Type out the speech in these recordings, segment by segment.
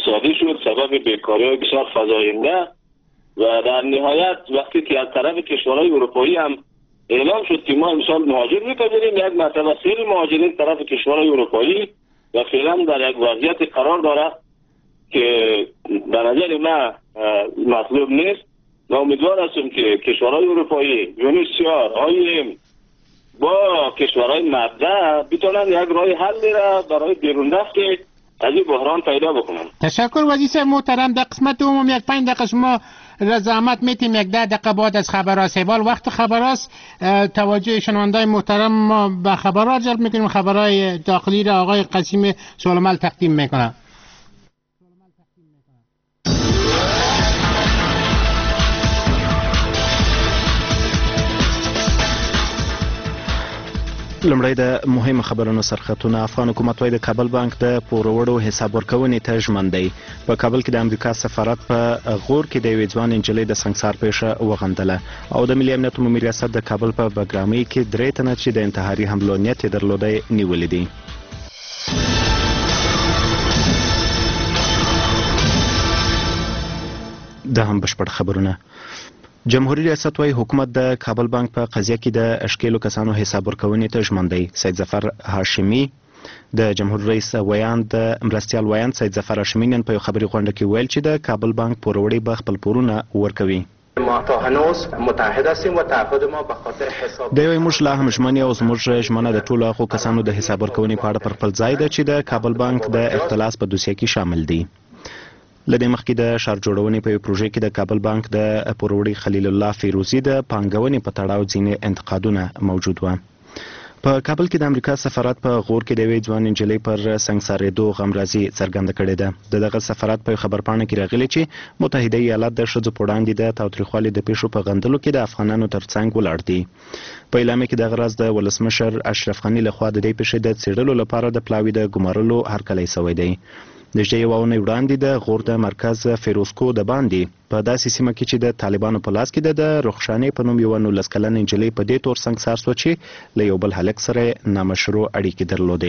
اقتصادی شد، سبب بیکاری بسیار فزاینده و در نهایت وقتی که از طرف کشورهای اروپایی هم اعلام شد که ما امسال مهاجر میپذیریم، یک مرتبه سیل مهاجرین طرف کشورهای اروپایی و فعلا در یک وضعیت قرار داره که به نظر من مطلوب نیست. و امیدوار هستم که کشورهای اروپایی، یونیسیار، آیم با کشورهای مبدأ بتونن یک راه حل را برای بیرون رفت از این بحران پیدا بکنن. تشکر وزیر محترم. در قسمت دوم یک 5 دقیقه شما را زحمت میتیم یک 10 دقیقه بعد از خبرها سیبال وقت خبراست. توجه شنوندای محترم ما به خبرها جلب میکنیم. خبرهای داخلی را آقای قاسم سلیمال تقدیم میکنه. لمړی د مهمو خبرونو سرخطونه. افغان حکومت وايي د کابل بانک د پوروړو حساب ورکونې ته ژمن دی. په کابل کې د امریکا سفارت په غور کې د یوې ځوان نجلۍ د سنګسار پیښه وغندله او د ملي امنیت عمومي ریاست د کابل په بګرامۍ کې 3 تنه چې د انتحاري حملو نیت یې درلودی نیولي دي. دا هم بشپړ خبرونه. جمهوریت ریاست وايي حکومت د کابل بانک په قضیه کې د اشکیلو کسانو حساب ورکونې ته ژمن دی. سید ظفر هاشمي د جمهور رئیس ویاند د مرستیال ویاند سید ظفر هاشمي نن په یو خبري غونډه کې ویل چې د کابل بانک پوروړي به خپل پورونه ورکوي. ما تا هنوز متحد هستیم و تعهد ما به خاطر حساب د یوې موږ لا هم ژمن یو. زموږ ژمنه د ټولو هغو کسانو د حساب ورکونې په اړه پر خپل ځای ده چې د کابل بانک د اختلاس په دوسیه کې شامل دي. لدې مخکې د ښار جوړونې په یو پروژې کې د کابل بانک د پوروړي خلیل الله فیروزي د پانګونې په تړاو ځینې انتقادونه موجود و. په کابل کې د امریکا سفارت په غور کې د یوې ځوان نجلۍ پر سنګسارېدو غمرازي څرګنده کړې ده. د دغه سفارت په خبرپاڼه کې راغلي چې متحده ایالات د ښځو په وړاندې د تاوتریخوالي د پیښو په غندلو کې د افغانانو ترڅنګ ولاړ دي. په اعلامیه کې دغه راز د ولسمشر اشرف غني لخوا د دې پیښې د څېړلو لپاره د پلاوي د ګمارلو هرکلی شوی دی. نږدې یوه اونۍ وړاندې د غور د مرکز فیروزکو د باندې په داسې سیمه کې چې د طالبانو په لاس کې ده د رخشانې په نوم یوه 19 کلنه نجلۍ په دې تور سنګسار شوه چې له یو بل هلک سره نامشروع اړیکې درلودې.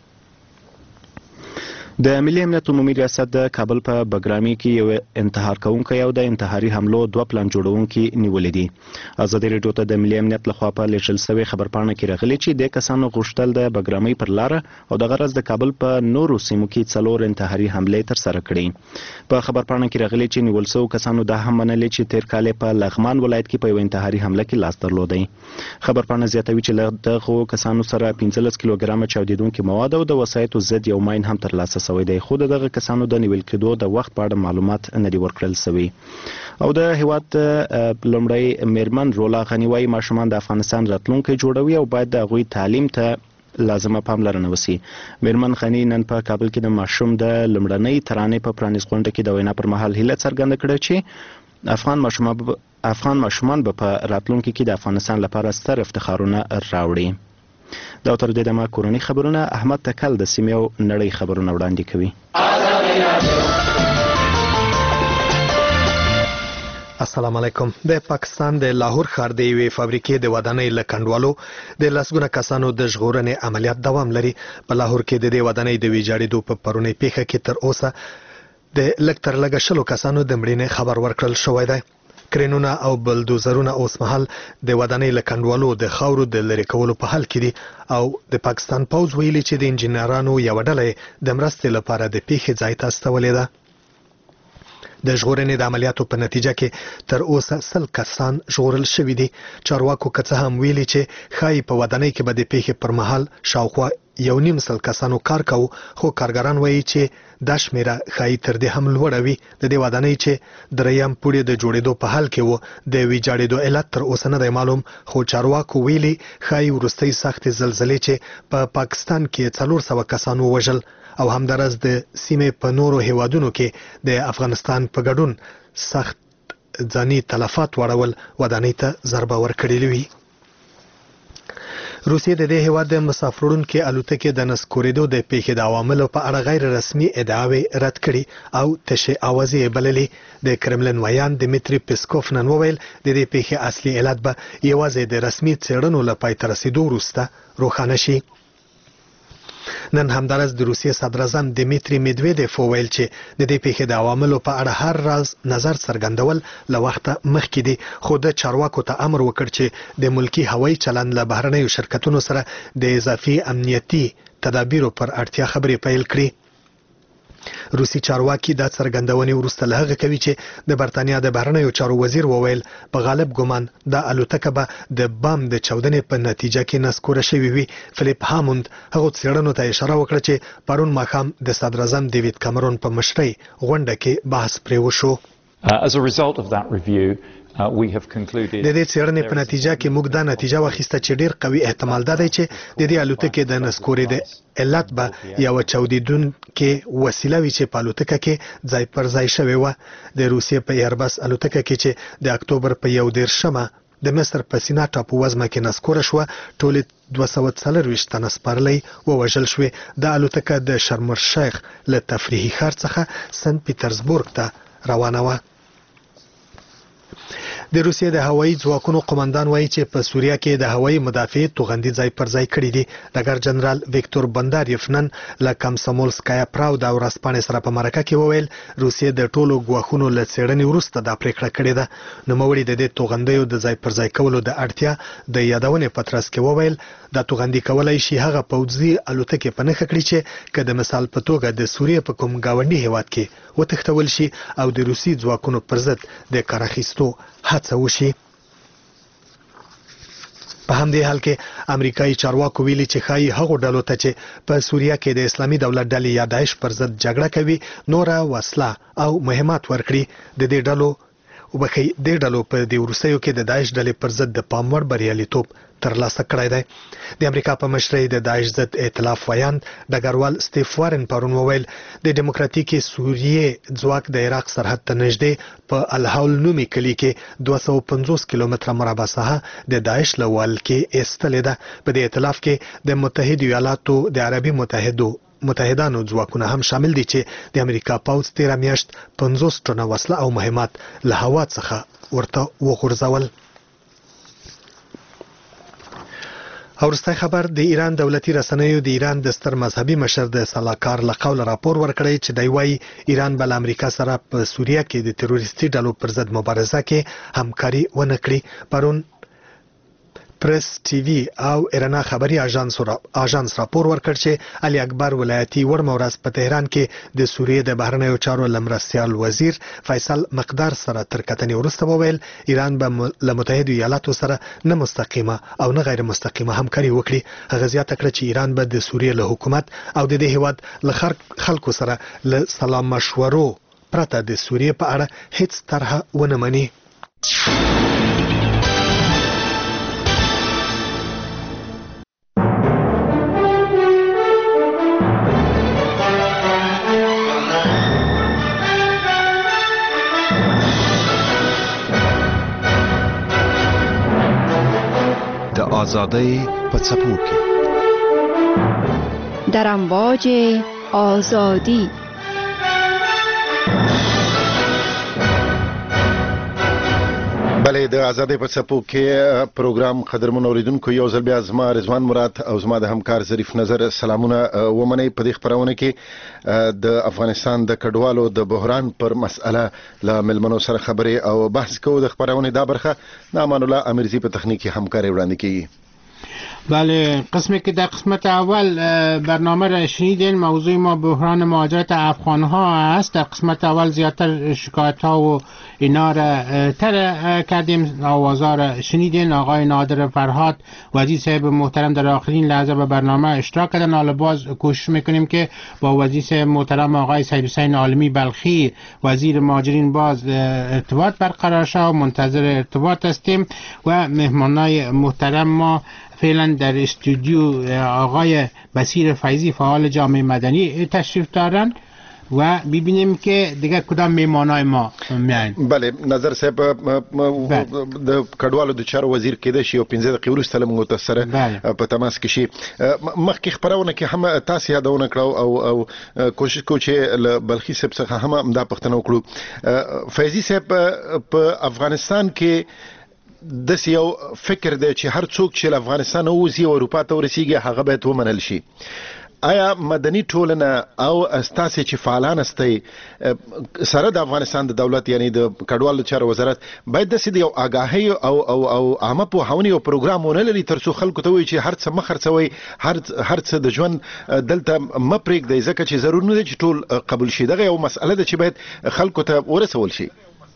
د ملي امنیت عمومي ریاست د کابل په بګرامۍ کې یو انتحار کوونکی او د انتحاري حملو 2 پلان جوړونکي نیولي دي. ازادي راډیو ته د ملي امنیت لخوا په لیږل شوې خبرپاڼه کې راغلي چې د کسانو غوښتل د بګرامۍ پر لاره او د غرض د کابل په نورو سیمو کې 4 انتحاري حملې ترسره کړي. په خبرپاڼه کې راغلي چې نیول شوو کسانو دا هم منلي چې تیر کال په لغمان ولایت کې په یو انتحاري حمله کې لاس درلودی. خبرپاڼه زیاتوي چې له دغو کسانو سره 15 کیلوګرامه چاودیدونکي مواد او د وسایطو ضد یو ماین هم ترلاسه شوی دی. خو دغه کسانو د نیول کېدو د وخت په اړه معلومات نه دي ورکړل شوي. او د هیواد لومړی میرمن رولا غني وايي ماشومان د افغانستان راتلونکی جوړوي او باید د هغوی تعلیم ته لازمه پاملرنه وشي. میرمن غني نن په کابل کې د ماشوم د لومړنۍ ترانې په پرانیست غونډه کې د وینا پر مهال هیله څرګنده کړه چې افغان ماشومان به په راتلونکي کې د افغانستان لپاره ستر افتخارونه راوړي. دا تر دې دمه کورنۍ خبرونه احمد تکل د سیمې او نړۍ خبرونه وړاندې کوي. السلام علیکم. د پاکستان د لاهور ښار د یوې فابریکې د ودانۍ له کنډوالو د لسګونه کسانو د ژغورنې عملیات دوام لري. په لاهور کې د دې ودانۍ د ویجاړېدو په پرونۍ پیښه کې تر اوسه د لږ تر لږه 100 کسانو د مړینې خبر ورکړل شوی دی. کرینونه او بلدوزرونه اوس مهال د ودانۍ له کنډوالو د خاورو د لرې کولو په حال کې دي او د پاکستان پوځ ویلي چې د انجینرانو یوه ډله د مرستې لپاره د پیښې ځای ته استولې ده. د ژغورنې د عملیاتو په نتیجه کې تر اوسه 100 کسان ژغورل شوي دي. چارواکو که څه هم ویلي چې ښایي په ودانۍ کې به د پیښې پر مهال شاوخوا 1.5 کسانو کار کوي، خو کارګران وایي چې دا شمیره ښایي تر دې هم لوړه وي. د دې ودانۍ چې دریم پوړی د جوړېدو په حال کې و د ویجاړېدو علت تر اوسه نه دی معلوم، خو چارواکو ویلي ښایي وروستۍ سختې زلزلې چې په پاکستان کې 400 کسانو وژل او همدارس د سیمې په نورو هیوادونو کې د افغانستان په ګډون سخت ځاني تلفات واړول ودانۍ ته ضربه ورکړې وي. روسیې د دې هیواد د مسافروړونکو الوتکې د نسکورېدو د پیښې د عواملو په اړه غیر رسمي ادعاوې رد کړي او تشې اوازې بللې. د کرملن ویان دمیتری پیسکوف نن وویل د دې پیښې اصلي علت به یوازې د رسمي څېړنو له پای ته رسېدو وروسته روښانه شي. نن همدارس د روسیې صدراعظم دیمیتری میدویدیف وویل چې د دې پیښې د عواملو په اړه هر راز نظر څرګندول له وخته مخکې دي، خو د چارواکو ته امر وکړ چې د ملکی هوایي چلند له بهرنیو شرکتونو سره د اضافي امنیتي تدابیرو پر اړتیا خبرې پیل کړي. روسي چارواکي دا څرګندونې وروسته له هغه کوي چې د برتانیا د بهرنیو چارو وزیر وویل په غالب ګمان دا الوتکه به د بام د چاودنې په نتیجه کې نسکوره شوې وي. فلیپ هاموند هغو څېړنو ته اشاره وکړه چې پرون ماښام د صدراعظم ډیوید کامرون په مشرۍ غونډه کې بحث پرې وشو. د دې څېړنې په نتیجه کې موږ دا نتیجه واخیسته چې ډیر قوي احتمال ده چې د دې الوتکې د نسکورې د علت به یو چاودیدونکې وسیله وي چې په الوتکه کې ځای پر ځای شوې وه. د روسیې په ایربس الوتکه کې چې د اکتوبر په 11 د مصر په سینا ټاپو وزمه کې نسکوره شوه، ټولې 240 تنه سپرلۍ ووژل شوې. دا الوتکه د شرم الشیخ له تفریحي ښار څخه سنت پیټرزبورګ ته روانه وه. د روسیې د هوایي ځواکونو قومندان وایي چې په سوریه کې د هوایي مدافع توغندي ځای پر ځای کړي دي. ډګر جنرال ویکتور بنداریف نن له کمسومولسکایا پراودا ورځپاڼې سره په مرکه کې وویل روسیې د ټولو ګواښونو له څېړنې وروسته دا پریکړه کړې ده. نوموړي د دې توغندیو د ځای پر ځای کولو د اړتیا د یادونې په ترڅ کې وویل دا توغندي کولای شي هغه پوځي الوتکې په نښه کړي چې که د مثال په توګه د سوریې په کوم ګاونډي هیواد کې وتښتول شي او د روسي ځواکونو پر ضد د کار اخیستو هڅه وشي. په همدې حال کې امریکایي چارواکو ویلي چې ښایي هغو ډلو ته چې په سوریه کې د اسلامي دولت ډلې یا داعش پر ضد جګړه کوي نوره وسله او مهمات ورکړي. د دې ډلو په دې وروستیو کې د داعش ډلې پر ضد د پام وړ بریالیتوب ترلاسه کړی دی. د امریکا په مشرۍ د داعش ضد ائتلاف ویاند ډګروال سټیف وارن پرون وویل د دیموکراتیکي سوریې ځواک د عراق سرحد ته نږدې په الحول نومي کلي کې 250 کیلومتره مربع ساحه د داعش له ولکې ایستلې ده. په دې ائتلاف کې د متحده ایالاتو د عربي متحدانو ځواکونه هم شامل دي چې د امریکا پوځ 13 میاشت 50 ټنه وسله او مهمات له هوا څخه ورته وغورځول. وروستی خبر د ایران دولتي رسنیو د ایران د ستر مذهبي مشر د سلاکار له قوله راپور ورکړی چې دی وایي ایران به له امریکا سره په سوریه کې د تروریستي ډلو پر ضد مبارزه کې همکاري ونه کړي. پرون پریس ټي وي او ایرنا خبري اژانس راپور ورکړ چې علي اکبر ولایتي وړمه ورځ په تهران کې د سوریې د بهرنیو چارو لمرستیال وزیر فیصل مقدار سره تر کتنې وروسته وویل ایران به له متحده ایالاتو سره نه مستقیمه او نه غیر مستقیمه همکاري وکړي. هغه زیاته کړه چې ایران به د سوریې له حکومت او د دې هیواد له خلکو سره له سلام مشورو پرته د سوریې په اړه هیڅ طرحه ونه مني. آزادی په څپو کې در امواج آزادی بله د آزادۍ په څپو کې پروګرام قدرمن اوریدونکو یو ځل بیا زما رضوان مراد او زما د همکار ظریف نظر سلامونه ومنئ. په دې خپرونه کې د افغانستان د کډوالو د بحران پر مسأله له ملمنو سره خبرې او بحث کوو. د خپرونې دا برخه د امان الله امیرزي په تخنیکی همکاري وړاندې کیږي. بله، قسمی که در قسمت اول برنامه را شنیدین موضوع ما بحران مهاجرت افغانها است. در قسمت اول زیادتر شکایت ها و اینا را تر کردیم، آوازها را شنیدین. آقای نادر فرهاد وزیر صاحب محترم در آخرین لحظه به برنامه اشتراک کردن. حالا باز کوشش میکنیم که با وزیر صاحب محترم آقای سید حسین عالمی بلخی وزیر مهاجرین باز ارتباط برقرار شد و منتظر ارتباط هستیم. و مهمانای محترم ما فعلا در استودیو آقای بصیر فیضی فعال جامعه مدنی تشریف دارن و ببینیم که دیگه کدام میمانای ما میاین. بله، نظر صاحب د کډوالو د چارو وزیر کېده شي او 15 دقیقې وروسته له موږ سره په تماس کې شي. مخکې خبرونه کې هم تاسو یادونه کړو او کوشش کوو چې بلخي صاحب څخه هم دا پوښتنه وکړو. فیضی صاحب په افغانستان کې د یو فکر دی چې هر څوک چې افغانستان وځي او اروپا ته ورسیږي هغه باید ومنل شي. آیا مدني ټولنه او استاسي چې فعالان استي سره د افغانستان د دولت یعنی د کډوالو چارو وزارت باید د سید یو آگاهی او عامه په هاونی او پروګرامونه لري ترڅو خلکو ته وي چې هر څه مخرڅوي هر څه د ژوند دلته مپریک دی ځکه چې ضرور نه دی چې ټول قبول شي دغه یو مسأله ده چې باید خلکو ته ورسول شي.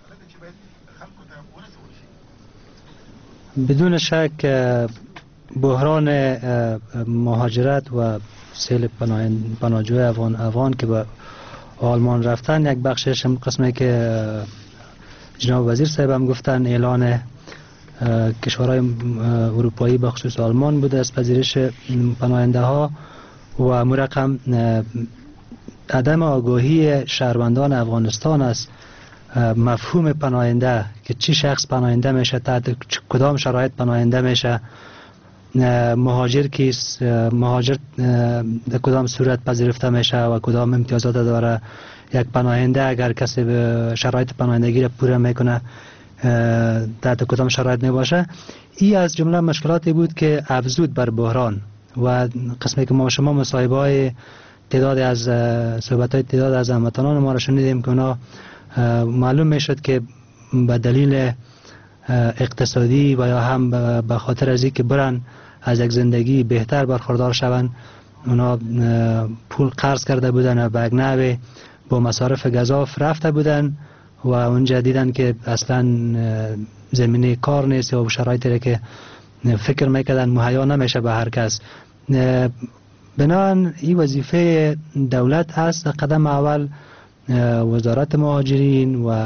بدون شک بحران مهاجرت و سیل پناهجوی افغان که به آلمان رفتن یک بخشش قسمی که جناب وزیر صاحب هم گفتن اعلان کشورهای اروپایی به خصوص آلمان بوده از پذیرش پناهنده ها و مرقم عدم آگاهی شهروندان افغانستان است مفهوم پناهنده که چی شخص پناهنده میشه تحت کدام شرایط پناهنده میشه مهاجر کیست مهاجر در کدام صورت پذیرفته میشه و کدام امتیازات داره یک پناهنده اگر کسی به شرایط پناهندگی را پوره میکنه تحت کدام شرایط میباشه. این از جمله مشکلاتی بود که افزود بر بحران و قسمی که ما شما مصاحبه های تعداد از هموطنان ما را شنیدیم که اونا معلوم میشد که به دلیل اقتصادی و یا هم به خاطر از اینکه برن از یک زندگی بهتر برخوردار شوند اونا پول قرض کرده بودن و به نحوی با مصارف گزاف رفته بودن و اونجا دیدن که اصلا زمینه کار نیست و شرایطی که فکر میکردن مهیا نمیشه به هر کس. بنابراین این وظیفه دولت هست قدم اول وزارت مهاجرین و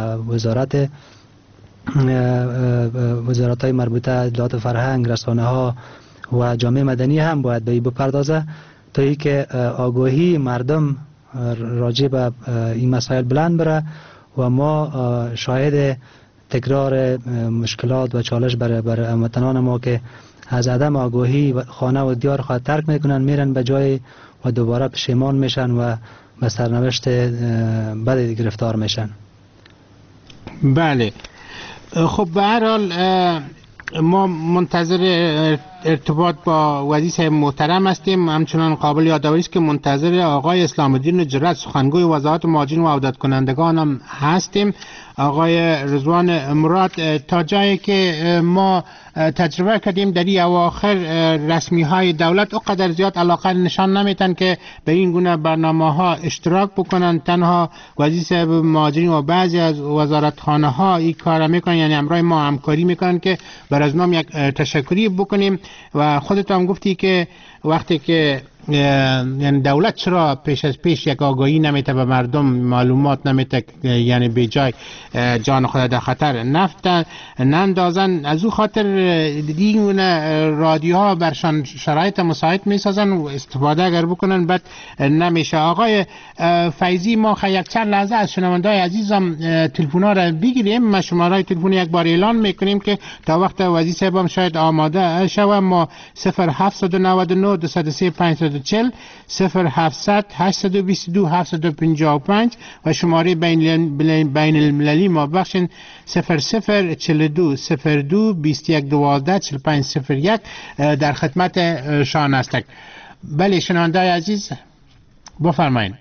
وزارت‌های مربوطه اطلاعات فرهنگ رسانه ها و جامعه مدنی هم باید به این بپردازه تا اینکه آگاهی مردم راجع به این مسائل بلند بره و ما شاهد تکرار مشکلات و چالش برای هموطنان ما که از عدم آگاهی خانه و دیار خود ترک میکنن میرن به جای و دوباره پشیمان میشن و به سرنوشت بدی گرفتار میشن. بله خب به هر حال ما منتظر ارتباط با وزیر صاحب محترم هستیم. همچنان قابل یادآوری است که منتظر آقای اسلام الدین جرأت سخنگوی وزارت مهاجرین و عودت کنندگان هم هستیم. آقای رضوان مراد تا جایی که ما تجربه کردیم در این اواخر رسمی های دولت اقدر زیاد علاقه نشان نمیتن که به این گونه برنامه ها اشتراک بکنن. تنها وزیر صاحب مهاجرین و بعضی از وزارتخانه ها این کار میکنن، یعنی همراه ما همکاری میکنن که بر از نام یک تشکری بکنیم. و خودت هم گفتی که وقتی که یعنی دولت چرا پیش از پیش یک آگاهی نمیته به مردم، معلومات نمیته، یعنی به جای جان خود در خطر نفت نندازن. از او خاطر دیگونه رادیوها برشان شرایط مساعد میسازن و استفاده اگر بکنن بد نمیشه. آقای فیضی ما یک چند لحظه از شنوندای عزیزم تلفن‌ها را بگیریم. ما شماره تلفن یک بار اعلان میکنیم که تا وقت وزیر صاحب شاید آماده شوه. ما 0799 203 540 0700 822 755 و شماره بین المللی ما بخشین 0042 02 21 12 45 01 در خدمت شان هستند. بله شنوندای عزیز بفرمایید.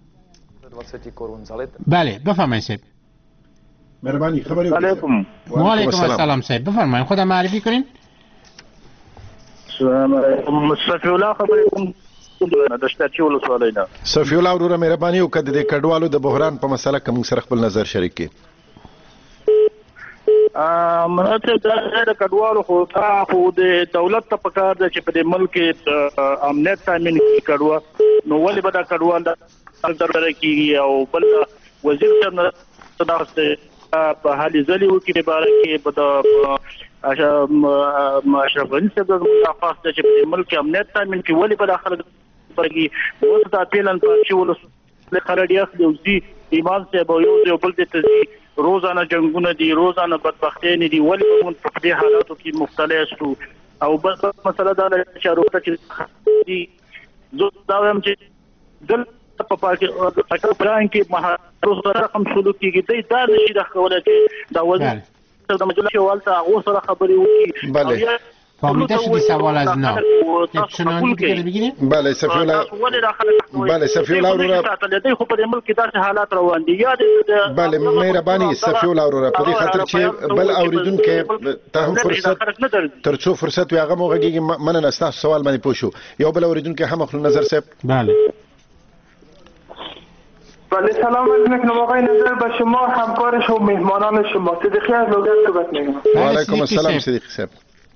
بله بفرمایید صاحب. مهربانی خبری علیکم. و علیکم السلام صاحب بفرمایید. خودم معرفی کنین. صفی الله خبرې کوم د شتاچي ولسوالۍ نه. صفی الله وروره مهرباني وکړه د کډوالو د بحران په مسله کې موږ سره خپل نظر شریک کړي. مرته د کډوالو خو د دولت ته پکار ده چې په دې ملک کې امنیت تامین کړي کډوال نو ولې به دا کډوال در کېږي او بل وزیر صاحب نه په حالي ځلې وکړي باره کې په اشرف غني صاحب د خاص چې په ملک امنیت تامین کې ولې په داخله پرګي اوس دا پیلن په چې ولس له خړډیا خو ایمان صاحب یو بل د تزي روزانه جنگونه دي، روزانه بدبختۍ نه دي، ولې په دې حالاتو کې مبتلا شو او بس مسله دا چې روته چې زه دا وایم چې دل په پاکستان کې مهاجرو سره هم سلوک کیږي دا نشي د خوله چې دا وځي د مجلس والته او سره خبرې وکړي. فهمیده شدی سوال از نام چنانی دیگه بگیریم. بله سفیولا، بله سفیولا اورورا، خو په ملک کې داسې حالات روان دي. یاد بله مهرباني سفیولا اورورا په دې خاطر چې بل اوریدونکو ته هم فرصت ترڅو فرصت وي هغه موږ مننه ستاسو سوال باندې پوښو. یو بل اوریدونکو هم خپل نظر صاحب. بله بله سلام عرض میکنم آقای نظر به شما، همکار شما، مهمانان شما. صدیقی از لوگر صحبت میکنم. و علیکم السلام صدیقی صاحب.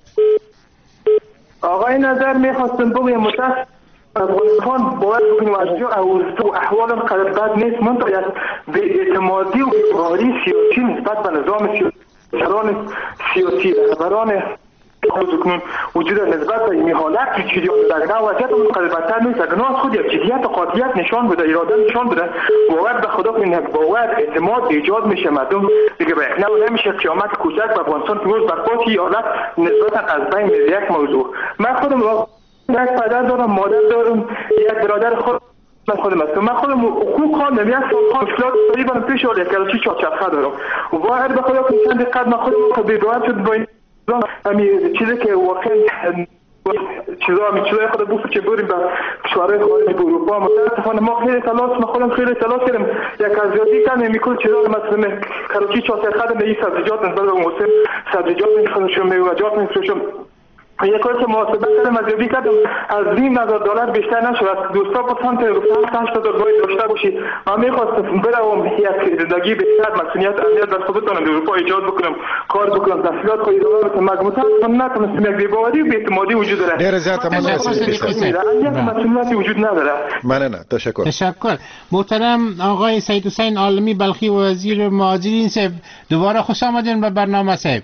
آقای نظر میخواستم بگویم متاسف افغانستان باید بکنیم از احوال قدر بد نیست، منطقه از بی‌اعتمادی و بی‌باوری سیاسی نسبت به نظام سیاسی رهبران خودکنون وجود نسبت به این حالت که چیزی در وضعیت اون قدر بدتر نیست. اگر از خود یک جدیت و قاطعیت نشان بده، اراده نشان بده، باور به خدا کنین یک باور اعتماد ایجاد میشه. مردم دیگه به اقناع نمیشه. قیامت کوچک به افغانستان که روز برپا شی حالت نسبتا از بین میره. یک موضوع، من خودم یک پدر دارم، مادر دارم، یک برادر خودم هستم. من خودم حقوق خواندم، یک سال مشکلات تقریبا پیش اومد، یک کلاسی چهارچرخه دارم. واحد به خدا کنین چند دقیقه من خودم بی‌باور شد با همین چیزی که واقعا چیزای خود بوفت که بریم به کشورهای خارجی به اروپا. متاسفانه ما خیلی تلاش، خودم خیلی تلاش کردم، یک ارزیابی کردم میکل چیزا مثلا کراچی چهارچرخه به این سبزیجات نسبت به موسم سبزیجات میفروشم، میوه‌جات میفروشم. یک کاری که محاسبه کردم، ارزیابی کردم، از $20,000 بیشتر نشد. از دوستا گفتم که گفتم $8,000 داشته باشی. من می‌خواستم برم یک زندگی بهتر، مسئولیت امنیت در خودتون در اروپا ایجاد بکنم، کار بکنم، تحصیلات خودم ادامه بدم. متأسفانه نتونستم. یک بی‌باوری و بی‌اعتمادی وجود داره. ډیر زیات مننه مسئولیتی وجود نداره. مننه، تشکر. محترم آقای سید حسین عالمی بلخی وزیر مهاجرین صاحب، دوباره خوش آمدین به برنامه صاحب.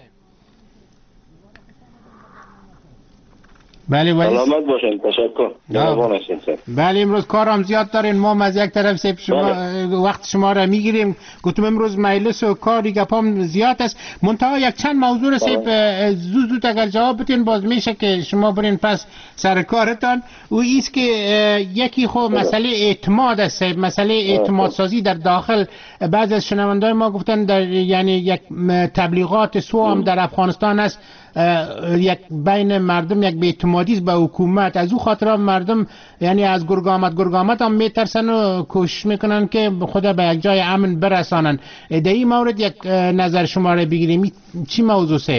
بله سلامت باشین. تشکر. بله امروز کارم زیاد دارین، ما از یک طرف سیب شما وقت شما را میگیریم. گفتم امروز مجلس و کاری گپام زیاد است. منتها یک چند موضوع را سیب زود اگر جواب بدین باز میشه که شما برین پس سر کارتان. و ایست که یکی خو مسئله اعتماد است سیب، مسئله اعتماد سازی در داخل. بعض از شنوندای ما گفتن در یعنی یک تبلیغات سوام در افغانستان است، یک بین مردم یک بی‌اعتمادی به حکومت. از او خاطر مردم یعنی از گرگامت هم میترسن و کوشش میکنن که خدا به یک جای امن برسانن. در این مورد یک نظر شما را بگیریم. چی موضوع صاحب؟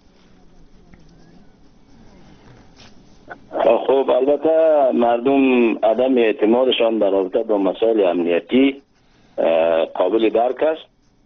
خب البته مردم عدم اعتمادشان در رابطه با مسائل امنیتی قابل درک است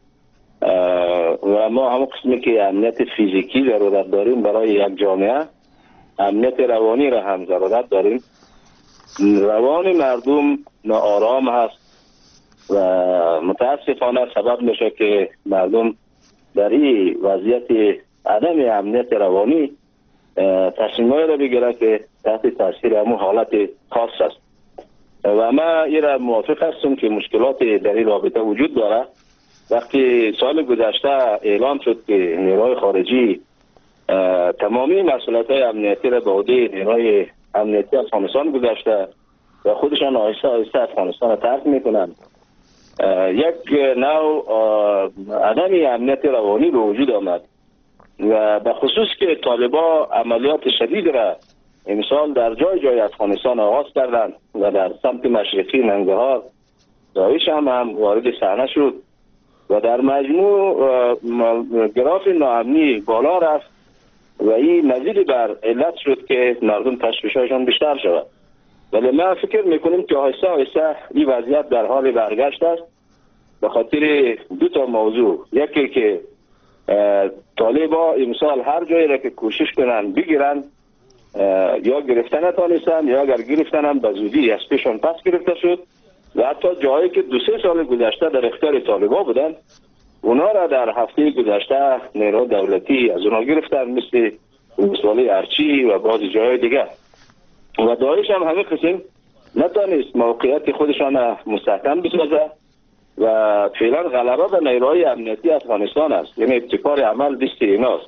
و ما هم قسمی که امنیت فیزیکی ضرورت داریم برای یک جامعه، امنیت روانی را هم ضرورت داریم. روان مردم ناآرام هست و متاسفانه سبب میشه که مردم در این وضعیت عدم امنیت روانی تصمیم‌هایی را بگیره که تحت تاثیر همون حالت خاص است. و ما این را موافق هستم که مشکلات در این رابطه وجود داره. وقتی سال گذشته اعلان شد که نیروهای خارجی تمامی مسئولیت‌های امنیتی را به عهده نیروهای امنیتی افغانستان گذاشته و خودشان آهسته آهسته افغانستان را ترک میکنند، یک نوع عدم امنیت روانی به وجود آمد و به خصوص که طالبا عملیات شدید را امسال در جای جای افغانستان آغاز کردند و در سمت مشرقی ننگرهار داعش هم وارد صحنه شد و در مجموع گراف ناامنی بالا رفت و این مزید بر علت شد که مردم تشویش‌هایشان بیشتر شود. ولی ما فکر میکنیم که آهسته آهسته این وضعیت در حال برگشت است به خاطر دو تا موضوع. یکی که طالبا امسال هر جایی را که کوشش کنن بگیرن یا گرفتن نتانستن یا اگر گرفتن هم به زودی از پیشان پس گرفته شد و حتی جایی که 2-3 سال گذشته در اختیار طالبا بودن اونا را در هفته گذشته نیروهای دولتی از اونا گرفتن، مثل ولسوالی ارچی و بعضی جای دیگه. و داعش هم همه قسم نتانست موقعیت خودشان مستحکم بسازه و فعلا غلبه به نیروهای امنیتی افغانستان است، یعنی ابتکار عمل دست ایناست.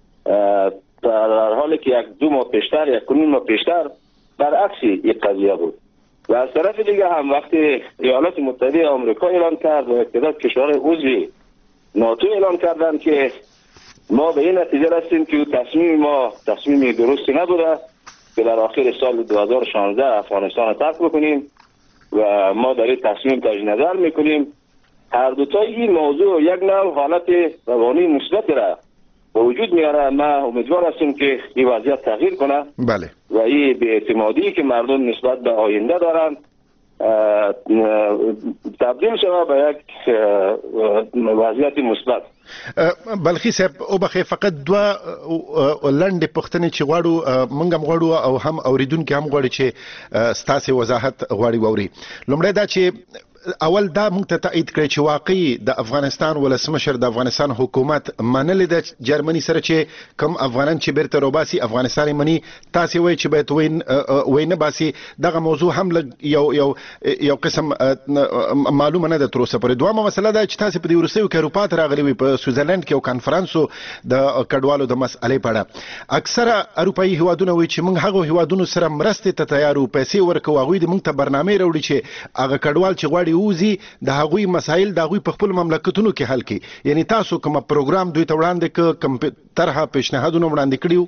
در حالی که 1-2 ماه پیشتر 1.5 ماه پیشتر برعکس یک قضیه بود. و از طرف دیگه هم وقتی ایالات متحده آمریکا اعلان کرد و تعداد کشورهای عضو ناتو اعلان کردند که ما به این نتیجه رسیدیم که تصمیم ما تصمیم درستی نبوده که در آخر سال 2016 افغانستان را ترک بکنیم و ما در این تصمیم تجدید نظر میکنیم. هر دوتا این موضوع یک نوع حالت روانی مثبت را به وجود میاره. ما امیدوار هستیم که این وضعیت تغییر کنه. بله. و این بی‌اعتمادی که مردم نسبت به آینده دارن تبدیل شود به یک وضعیت مثبت. بلخي صاحب او بخې فقط دوه لنډې پوښتنې چې غواړو موږ هم غواړو او هم اوریدونکي هم غواړي چې ستاسې وضاحت غواړي واوري. لومړی دا چې اول دا موږ ته تایید کړی چې واقعي د افغانستان ولسمشر د افغانستان حکومت منلې د جرمني سره چې کم افغانان چې بیرته روباسي افغانستان مني تاسو وایي چې باید وینه باسي. دغه موضوع هم یو قسم معلومه نه ده تر اوسه پورې. دویمه مسله دا چې تاسو په دې وروستیو کې اروپا ته راغلي وي په سویټزرلند کې یو کانفرنس د کډوالو د مسئلې په اړه. اکثره اروپایي هیوادونه وایي چې موږ هغه هیوادونو سره مرستې ته تیار یو، پیسې ورکوو، هغوی د موږ ته برنامې راوړي چې هغه کډوال چې غواړي وزي د هغوی مسایل د هغوی په خپل مملکتونو کې حل کړي. یعنی تاسو کوم پروګرام دوی ته وړاندې کوم طرحه پیشنهادونه وړاندې کړیو؟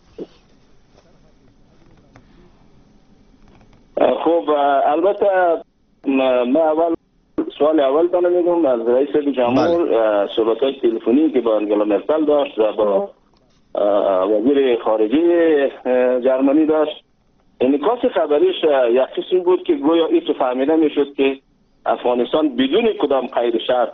خب البته ما اول سوال اول تانه میگم از رئیس جمهور صحبت‌های تلفنی که با انگلا مرکل داشت و با وزیر خارجه جرمنی داشت، انعکاس خبریش یک قسم بود که گویا این فهمیده میشد که افغانستان بدون کدام قید شرط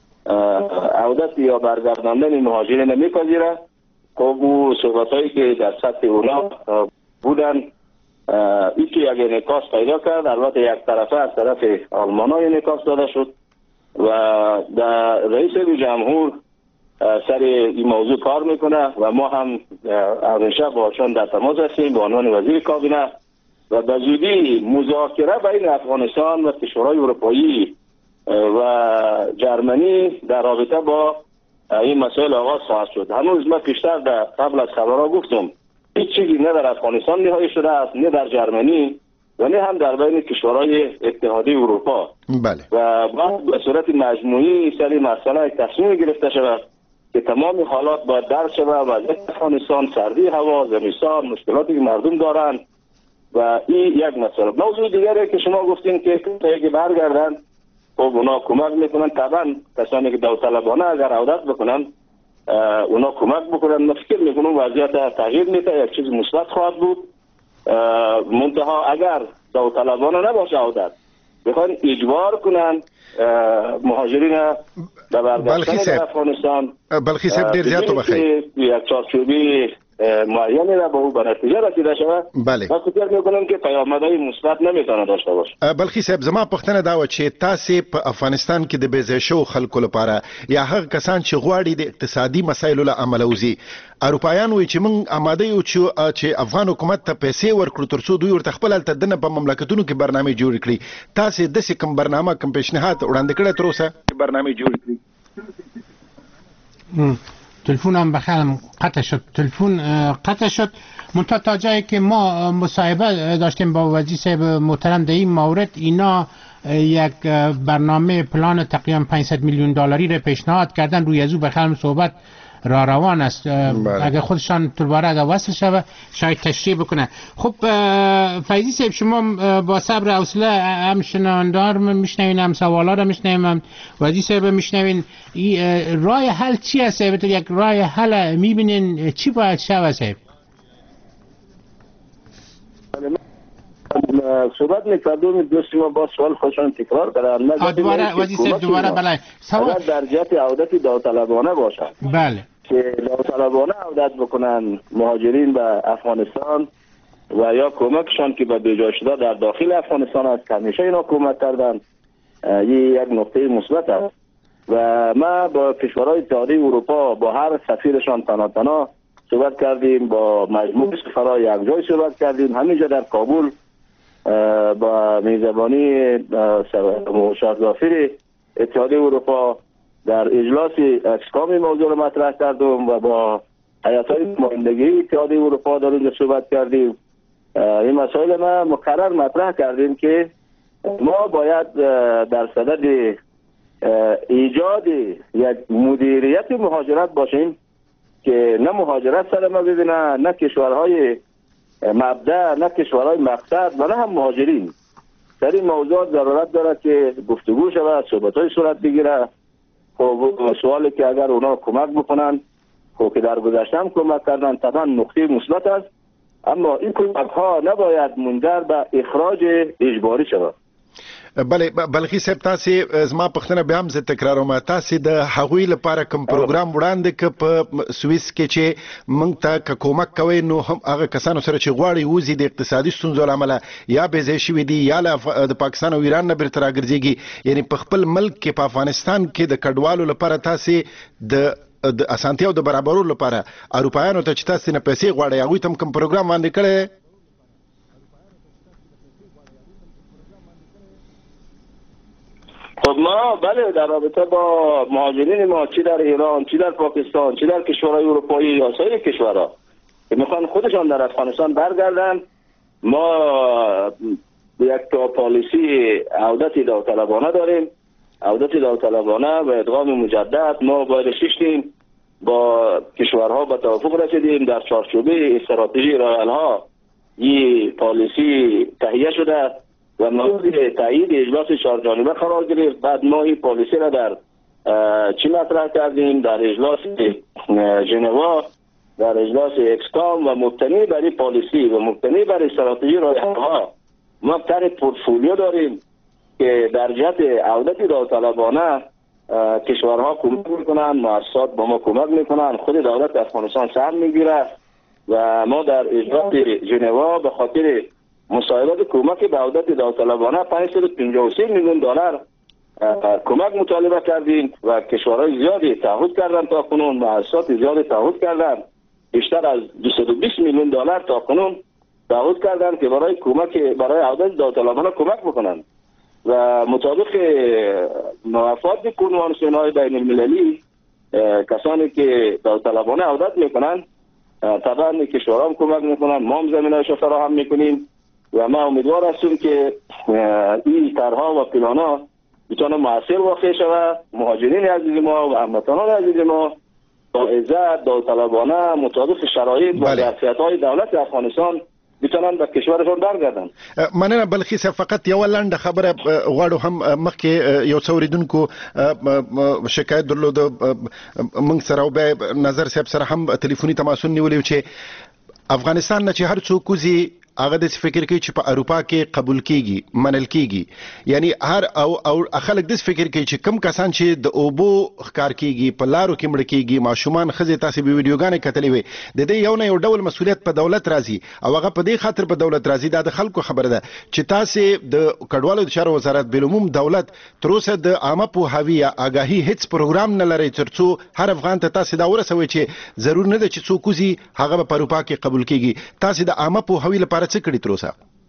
عودت یا برگرداندن مهاجرین نمیپذیره. خب او صحبت‌هایی که در سطح اونا بودن این که یک انعکاس پیدا کرد، البته یک طرفه از طرف آلمان‌ها انعکاس داده شد و در رئیس جمهور سر این موضوع کار میکنه و ما هم همیشه باشون در تماس هستیم به عنوان وزیر کابینه و به زودی مذاکره بین افغانستان و کشورهای اروپایی و جرمنی در رابطه با این مسائل آغاز خواهد شد. هنوز ما پیشتر در قبل از خبرها گفتم هیچ چیزی نه در افغانستان نهایی شده است، نه در جرمنی و نه هم در بین کشورهای اتحادیه اروپا. بله. و بعد به صورت مجموعی سری مسئله تصمیم گرفته شود که تمام حالات باید درک شود. وضعیت افغانستان، سردی هوا، زمستان، مشکلاتی که مردم دارند و این یک مسئله. موضوع دیگری که شما گفتین که اگه برگردن خب اونا کمک میکنن. طبعا کسانی که داوطلبانه اگر عودت بکنن اونا کمک بکنن. من فکر میکنم وضعیت تغییر میده، یک چیز مثبت خواهد بود. منتها اگر داوطلبانه نباشه عودت بخوان اجبار کنن مهاجرین در برگشتن در افغانستان، بلخی صاحب دیر زیاد تو بخیر یک چارچوبی معینی را به او به نتیجه رسیده شود. بله. من فکر میکنم که پیامدهای مثبت نمیتونه داشته باشه. بلخی صاحب زما پوښتنه دا و چې تاسو په افغانستان کې د بېځای شو خلکو لپاره یا هغه کسان چې غواړي د اقتصادي مسایلو له عمله وځي، اروپایان وایي چې موږ آماده یو چې افغان حکومت ته پیسې ورکړو ترڅو دوی ورته خپل هلته دننه په مملکتونو کې برنامې جوړې کړي. تاسو داسې کوم برنامه کوم پیشنهاد وړاندې کړی تر اوسه چې برنامې جوړې کړي؟ تلفنم بخیرم قطع شد. تلفن قطع شد. منتها تا جایی که ما مصاحبه داشتیم با وزیر صاحب محترم در این مورد، اینا یک برنامه پلان تقریبا 500 میلیون دلاری را پیشنهاد کردن. روی از او بخیرم صحبت را روان است. اگر خودشان دوباره اگر وصل شود شاید تشریح بکنه. خب فیضی صاحب شما با صبر و حوصله هم شنوندار میشنوین، هم سوالا رو میشنوین، هم وزیر صاحب میشنوین. راه حل چی است؟ یک راه حل میبینین چی باید شود صاحب؟ صحبت میکردم دوستی ما با سوال خودشان تکرار کردن. دوباره وزیر صاحب دوباره بله. اگر در جهت عودت داوطلبانه باشد بله که داوطلبانه عودت بکنن مهاجرین به افغانستان و یا کمکشان که به بیجای شده در داخل افغانستان است که همیشه اینا کمک کردن، این یک نقطه مثبت است. و ما با کشورهای اتحادیه اروپا با هر سفیرشان تنها صحبت کردیم، با مجموع سفرها یک جای صحبت کردیم. همینجا در کابل با میزبانی شهرداری اتحادیه اروپا در اجلاس اسکام موضوع را مطرح کردم و با هیئت‌های نمایندگی اتحادیه اروپا در اونجا صحبت کردیم. این مسائل ما مکرر مطرح کردیم که ما باید در صدد ایجاد یک مدیریت مهاجرت باشیم که نه مهاجرت سر ما ببینه، نه کشورهای مبدأ، نه کشورهای مقصد و نه هم مهاجرین. در این موضوع ضرورت داره که گفتگو شود، صحبت‌های صورت بگیره. خب سوالی که اگر اونا کمک بکنن، خب که در گذشته هم کمک کردن، طبعا نقطه مثبت است، اما این کمک ها نباید منجر به اخراج اجباری شود. بله بلخي صاحب تاسو زما پښتنه به هم زه تکراروم، تاسو د هغوی لپاره کوم پروګرام وړاندې ک په سويس کې چې موږ ته کومک کوي، نو هم هغه کسانو سره چې غواړي وزي د اقتصادي ستونزو لامل یا به ځای شوي دي یا د پاکستان او ایران نه بیرته راګرځيږي، یعنی په خپل ملک کې په افغانستان کې د کډوالو لپاره تاسو د اسانتیاو د برابرولو لپاره اروپایانو ته چې تاسو نه پیسې غواړي هغوی ته کوم پروګرام باندې کړی؟ خب ما بله در رابطه با مهاجرین ما، چی در ایران، چی در پاکستان، چی در کشورهای اروپایی یا سایر کشورها که میخوان خودشان در افغانستان برگردن، ما یک تا پالیسی عودت داوطلبانه داریم. عودت داوطلبانه و ادغام مجدد ما باید شیشتیم با کشورها به توافق رسیدیم. در چارچوبه استراتژی رایل‌ها این پالیسی تهیه شده و مورد تایید اجلاس 4 جانبه قرار گرفت. بعد ما این پالیسی را در چی مطرح کردیم؟ در اجلاس ژنوا، در اجلاس اکسکام، و مبتنی بر این پالیسی و مبتنی بر استراتژی رایل‌ها ما طرح پورتفولیو داریم که در جهت عودت داوطلبانه کشورها کمک میکنن، مؤسسات با ما کمک میکنن، خود دولت افغانستان سهم میگیره و ما در اجلاس ژنوا به خاطر مساعدت کمک به عودت داوطلبانه 553 میلیون دلار کمک مطالبه کردیم و کشورهای زیادی تعهد کردن تا کنون، مؤسسات زیادی تعهد کردن، بیشتر از 220 میلیون دلار تا کنون تعهد کردن که برای کمک برای عودت داوطلبانه کمک بکنن و مطابق موافقت کنوانسیون‌های بین المللی کسانی که داوطلبانه عودت میکنن طبعا کشورها هم کمک میکنن، ما هم زمینه‌اش رو فراهم میکنیم و ما امیدوار هستیم که این طرح‌ها و پلان‌ها بتونه مؤثر واقع شود. مهاجرین عزیز ما و هموطنان عزیز ما با عزت داوطلبانه مطابق شرایط و ظرفیت‌های دولت افغانستان بتونن به کشورشون برگردن. مننه بلخي صاحب، فقط یو لاند خبره غواړو هم مخکې یو څو اوریدونکو شکایت درلود موږ سره او به نظر صاحب سره هم ټلیفوني تماسونه نیولې چې افغانستان نه چې هر څوک کوزي هغه د فکر کوي چې په اروپا کې قبول کیږي، منل کیږي، یعنی هر او خلک د فکر کوي چې کم کسان چې د اوبو ښکار کیږي په لارو کې مړ کیږي، ماشومان خزه تاسو به ویډیوګانې کتلې وي، د دې یو نه یو ډول مسولیت په دولت راځي او هغه په دې خاطر په دولت راځي دا د خلکو خبره ده چې تاسو د کډوالو د چارو وزارت بلوموم دولت تر اوسه د عامه پوهاوی یا آگاهی هیڅ پروګرام نه لري ترڅو هر افغان ته تاسو دا ورسوي چې ضرور نه ده چې څوک کوزي هغه په اروپا کې قبول کیږي. تاسو د عامه پوهاوی لپاره څه کړی تر اوسه؟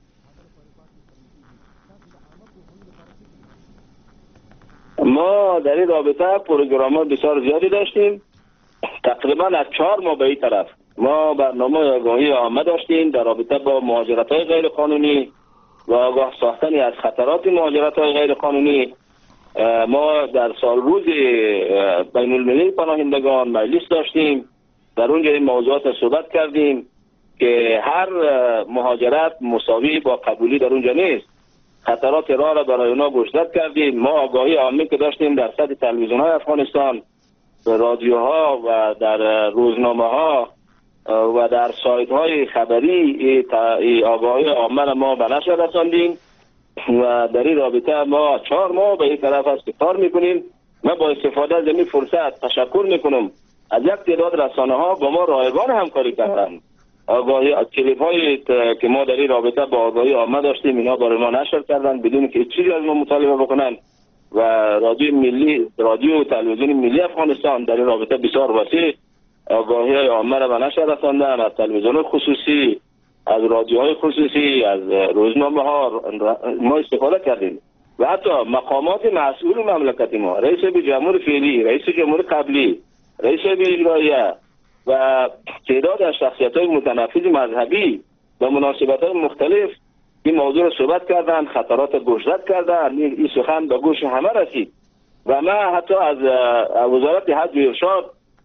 ما در این رابطه پروگرام‌ها بسیار زیادی داشتیم. تقریبا از 4 ماه به این طرف ما برنامه آگاهی عامه داشتیم در رابطه با مهاجرت‌های غیر قانونی و آگاه ساختن از خطرات مهاجرت‌های غیر قانونی. ما در سال روز بین المللی پناهندگان مجلس داشتیم، در اونجا این موضوعات صحبت کردیم که هر مهاجرت مساوی با قبولی در اونجا نیست. خطرات راه را برای اونا گشودت کردیم. ما آگاهی عامی که داشتیم در سطح تلویزیون‌های افغانستان، رادیوها و در روزنامه‌ها و در سایت‌های خبری آگاهی عامه را ما به نشر رساندیم و در این رابطه ما 4 ماه به این طرف است که کار میکنیم. من با استفاده از این فرصت تشکر میکنم از یک تعداد رسانه‌ها با ما رایگان همکاری کردند. آگاهی کلیپ هایی که ما در این رابطه با آگاهی عامه داشتیم اینا برای ما نشر کردن بدون که چیزی از ما مطالبه بکنن و رادیو و تلویزیون ملی افغانستان در این رابطه بسیار وسیع آگاهی های عامه را به نشر رساندن. از تلویزیون خصوصی، از رادیوهای خصوصی، از روزنامه ها ما استفاده کردیم و حتی مقامات مسئول مملکت ما، رئیس جمهور فعلی، رئیس جمهور قبلی، رئیس اجراییه و تعداد از شخصیت‌های متنفذ مذهبی و مناسبت‌های مختلف این موضوع رو صحبت کردن، خطرات گشودت کردن. این سخن به گوش همه رسید و من حتی از وزارت حج و ارشاد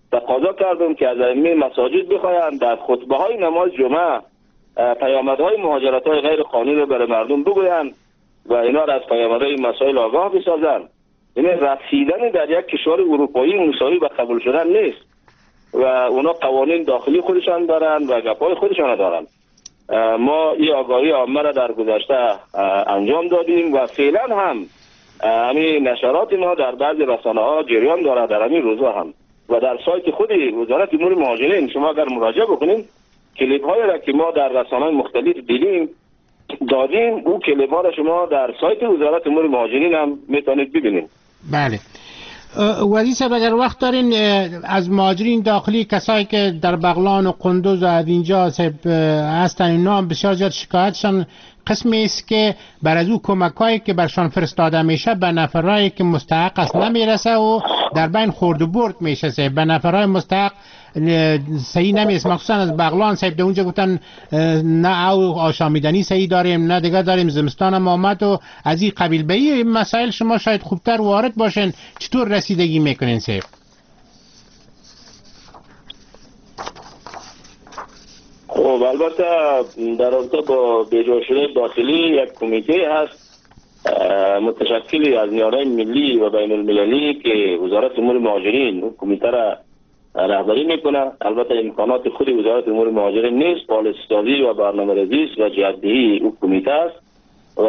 تقاضا کردم که از ائمه مساجد بخواهند در خطبه های نماز جمعه پیامدهای مهاجرت های غیر قانونی رو برای مردم بگویند و اینا را از پیامدهای مسائل آگاه بسازند. این رسیدن در یک کشور اروپایی مساوی به قبول شدن نیست و اونا قوانین داخلی خودشان دارند و گپای خودشان دارند. ما این آگاهی عامه را در گذشته انجام دادیم و فعلا هم همین نشرات ما در بعضی رسانه ها جریان دارد در همین روزها هم و در سایت خود وزارت امور مهاجرین شما اگر مراجعه بکنید کلیپ هایی را که ما در رسانه های مختلف دادیم او کلیپ ها را شما در سایت وزارت امور مهاجرین هم میتونید ببینید. بله وزیر صاحب اگر وقت دارین از مهاجرین داخلی کسایی که در بغلان و قندوز و از اینجا هستن اینا هم بسیار زیاد شکایتشان قسمی است که بر از او کمکایی که برشان فرستاده میشه به نفرایی که مستحق است نمیرسه و در بین خورد و برد میشه به نفرای مستحق صحیح نمیست. مخصوصا از بغلان صاحب ده اونجا گفتن نه او آشامیدنی صحیح داریم نه دیگه داریم زمستان هم آمد و از این قبیل. به این مسائل شما شاید خوبتر وارد باشین چطور رسیدگی میکنین صاحب؟ خب البته در رابطه با بیجا شده داخلی یک کمیته هست متشکلی از نیارهای ملی و بین المللی که وزارت امور مهاجرین اون کمیته را رهبری میکنه. البته امکانات خود وزارت امور مهاجرین نیست، پالیسی سازی و برنامه‌ریزی و جهت‌دهی اون کمیته است و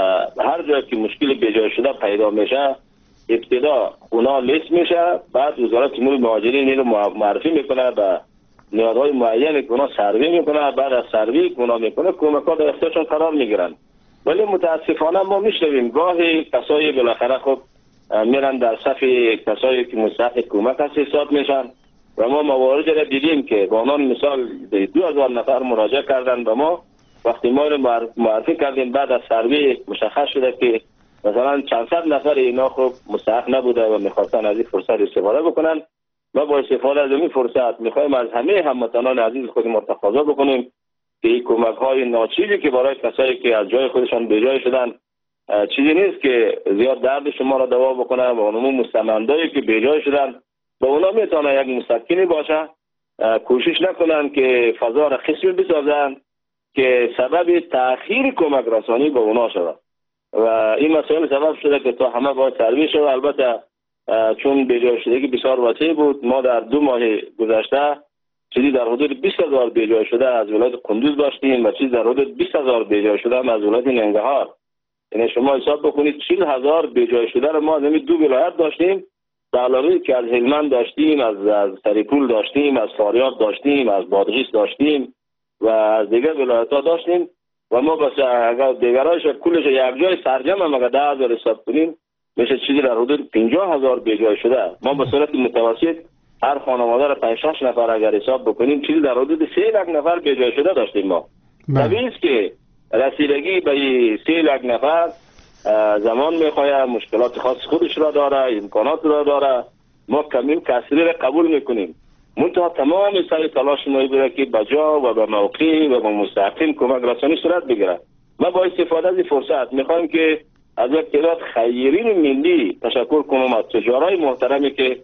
هر جایی که مشکل بیجا شده پیدا میشه ابتدا اونا لیست میشه، بعد وزارت امور مهاجرین اینو معرفی میکنه به نیازهای معینی که اونا سروی میکنه، بعد از سروی که اونا میکنه کمک‌ها در اختیارشون قرار میگیرن. ولی متاسفانه ما میشنویم گاهی کسایی بالاخره خب میرن در صف کسایی که مستحق کمک هست حساب میشن و ما موارد را دیدیم که با عنوان مثال 2000 نفر مراجعه کردن به ما. وقتی ما رو معرفی کردیم بعد از سروی مشخص شده که مثلا چند صد نفر اینا خب مستحق نبوده و میخواستن از این فرصت استفاده بکنن. ما با استفاده از این فرصت میخوایم از همه هموطنان عزیز خود ما تقاضا بکنیم که این کمک های ناچیزی که برای کسایی که از جای خودشان به جای شدن چیزی نیست که زیاد درد شما را دوا بکنه و اونمون مستمندایی که به جای شدن به اونا میتونه یک مسکنی باشه. کوشش نکنن که فضا را خصمی بسازن که سبب تأخیر کمک رسانی به اونا شود و این مسئله سبب شده که تا همه باید سروی شود. البته چون بیجای شدگی بسیار وسیع بود ما در 2 ماه گذشته چیزی در حدود 20,000 بیجای شده از ولایت قندوز داشتیم و چیزی در حدود 20,000 بیجای شده هم از ولایت ننگرهار. یعنی شما حساب بکنید 40,000 بیجای شده رو ما از این 2 ولایت داشتیم، به علاوه که از هلمند داشتیم، از سریپول داشتیم، از فاریاب داشتیم، از بادغیس داشتیم و از دیگر ولایت ها داشتیم و ما بس اگر دیگرایش کلش یک جای سرجم هم اگر 10,000 حساب کنیم میشه چیزی در حدود 50,000 بیجای شده. ما به صورت متوسط هر خانواده را 5-6 نفر اگر حساب بکنیم چیزی در حدود 3 لک نفر بیجای شده داشتیم ما. طبیعی است که رسیدگی به 3 لک نفر زمان میخواد، مشکلات خاص خودش را داره، امکانات را داره. ما کمی کسری را قبول میکنیم منتها تمام سعی تلاش ما بوده که بجا و به موقع و به مستحقین کمک رسانی صورت بگیره. ما با استفاده از این فرصت میخوایم که از یک تعداد خیرین ملی تشکر کنم از تجارای محترمی که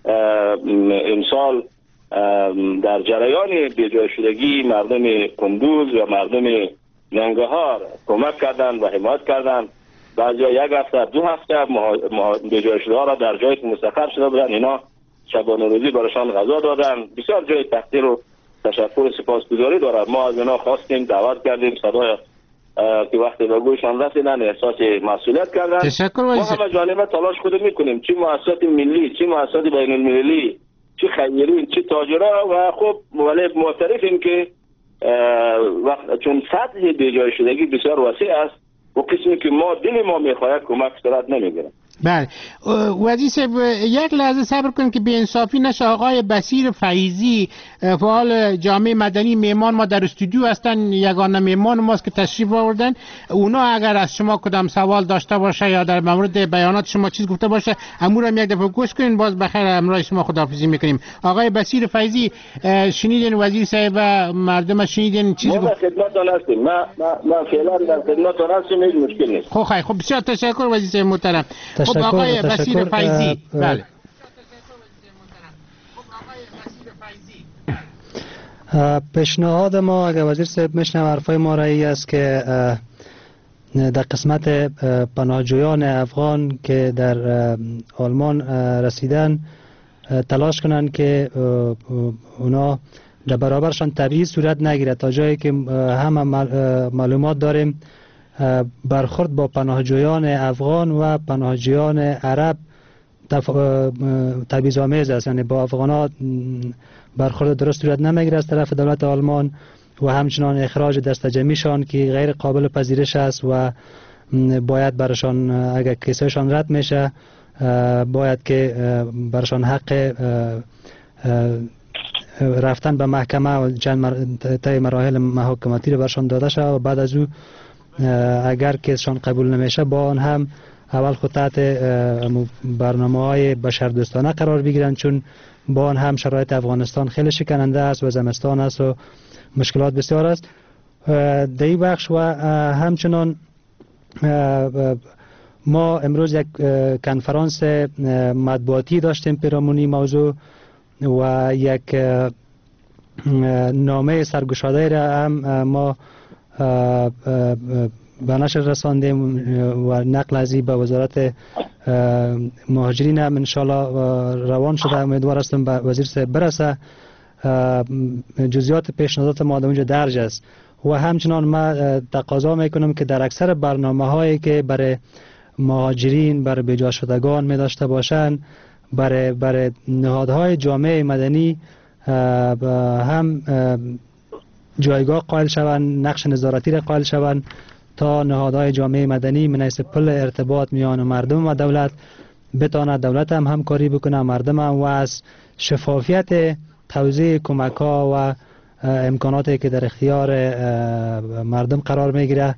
امسال در جریان بیجای شدگی مردم قندوز و مردم ننگرهار کمک کردن و حمایت کردن. بعضی 1 هفته 2 هفته بیجای شده ها را در جایی که مستقر شده بودن اینا شبانه روزی برایشان غذا دادن. بسیار جای تقدیر و تشکر و سپاسگزاری دارد. ما از اینا خواستیم، دعوت کردیم، صدای که وقتی به گوشان رسیدن احساس مسئولیت کردن. ما همه جانبه تلاش خود میکنیم، چی مؤسسات ملی، چی مؤسسات بین المللی، چی خیرین، چی تاجرها و خب ولی معترفیم که چون سطح بیجای شدگی بسیار وسیع است و قسمی که ما دل ما میخواهد کمک صورت نمیگیره. بله وزیر صاحب یک لحظه صبر کن که به انصافی نشه. آقای بصیر فیضی فعال جامعه مدنی معمار ما در استودیو هستن، یگانه معمار ماست که تشریف آوردن. اونا اگر از شما کدام سوال داشته باشه یا در مورد بیانات شما چیز گفته باشه امور هم یک دفعه گوش کنین. باز بخیر امروز شما خداحافظی میکنیم. آقای بصیر فیضی شنیدین وزیر صاحب و مردم شنیدین چیز ما خدمتتون هستیم. ما فعلا در خدمتتون هستیم، هیچ مشکل نیست. خب بسیار تشکر وزیر صاحب محترم. خب آقای بصیر فیضی بله پیشنهاد ما اگر وزیر صاحب میشنم حرفای ما رایی است که در قسمت پناهجویان افغان که در آلمان رسیدن تلاش کنن که اونا در برابرشان تبعیض صورت نگیره. تا جایی که هم معلومات داریم برخورد با پناهجویان افغان و پناهجویان عرب تبعیض‌آمیز است، یعنی با افغان‌ها برخورد درست صورت نمیگیره از طرف دولت آلمان و همچنان اخراج دستجمعیشان که غیر قابل پذیرش است و باید برشان اگر کیسایشان رد میشه باید که برشان حق رفتن به محکمه و چند مراحل محاکماتی رو برشان داده شد و بعد از او اگر کیسشان قبول نمیشه با آن هم اول خود تحت برنامه‌های بشردوستانه قرار بگیرن، چون با آن هم شرایط افغانستان خیلی شکننده است و زمستان است و مشکلات بسیار است در این بخش. و همچنان ما امروز یک کنفرانس مطبوعاتی داشتیم پیرامون موضوع و یک نامه سرگشاده را هم ما به نشر رساندیم و نقل از این به وزارت مهاجرین هم انشالله روان شده. امیدوار هستم به وزیر صاحب برسه. جزئیات پیشنهادات ما در اونجا درج است و همچنان ما تقاضا میکنم که در اکثر برنامه هایی که برای مهاجرین برای بجا شدگان می داشته باشند برای نهادهای جامعه مدنی هم جایگاه قائل شوند، نقش نظارتی را قائل شوند تا نهادهای جامعه مدنی من حیث پل ارتباط میان مردم و دولت بتواند دولت هم همکاری بکنه مردم هم و از شفافیت توزیع کمک ها و امکاناتی که در اختیار مردم قرار میگیره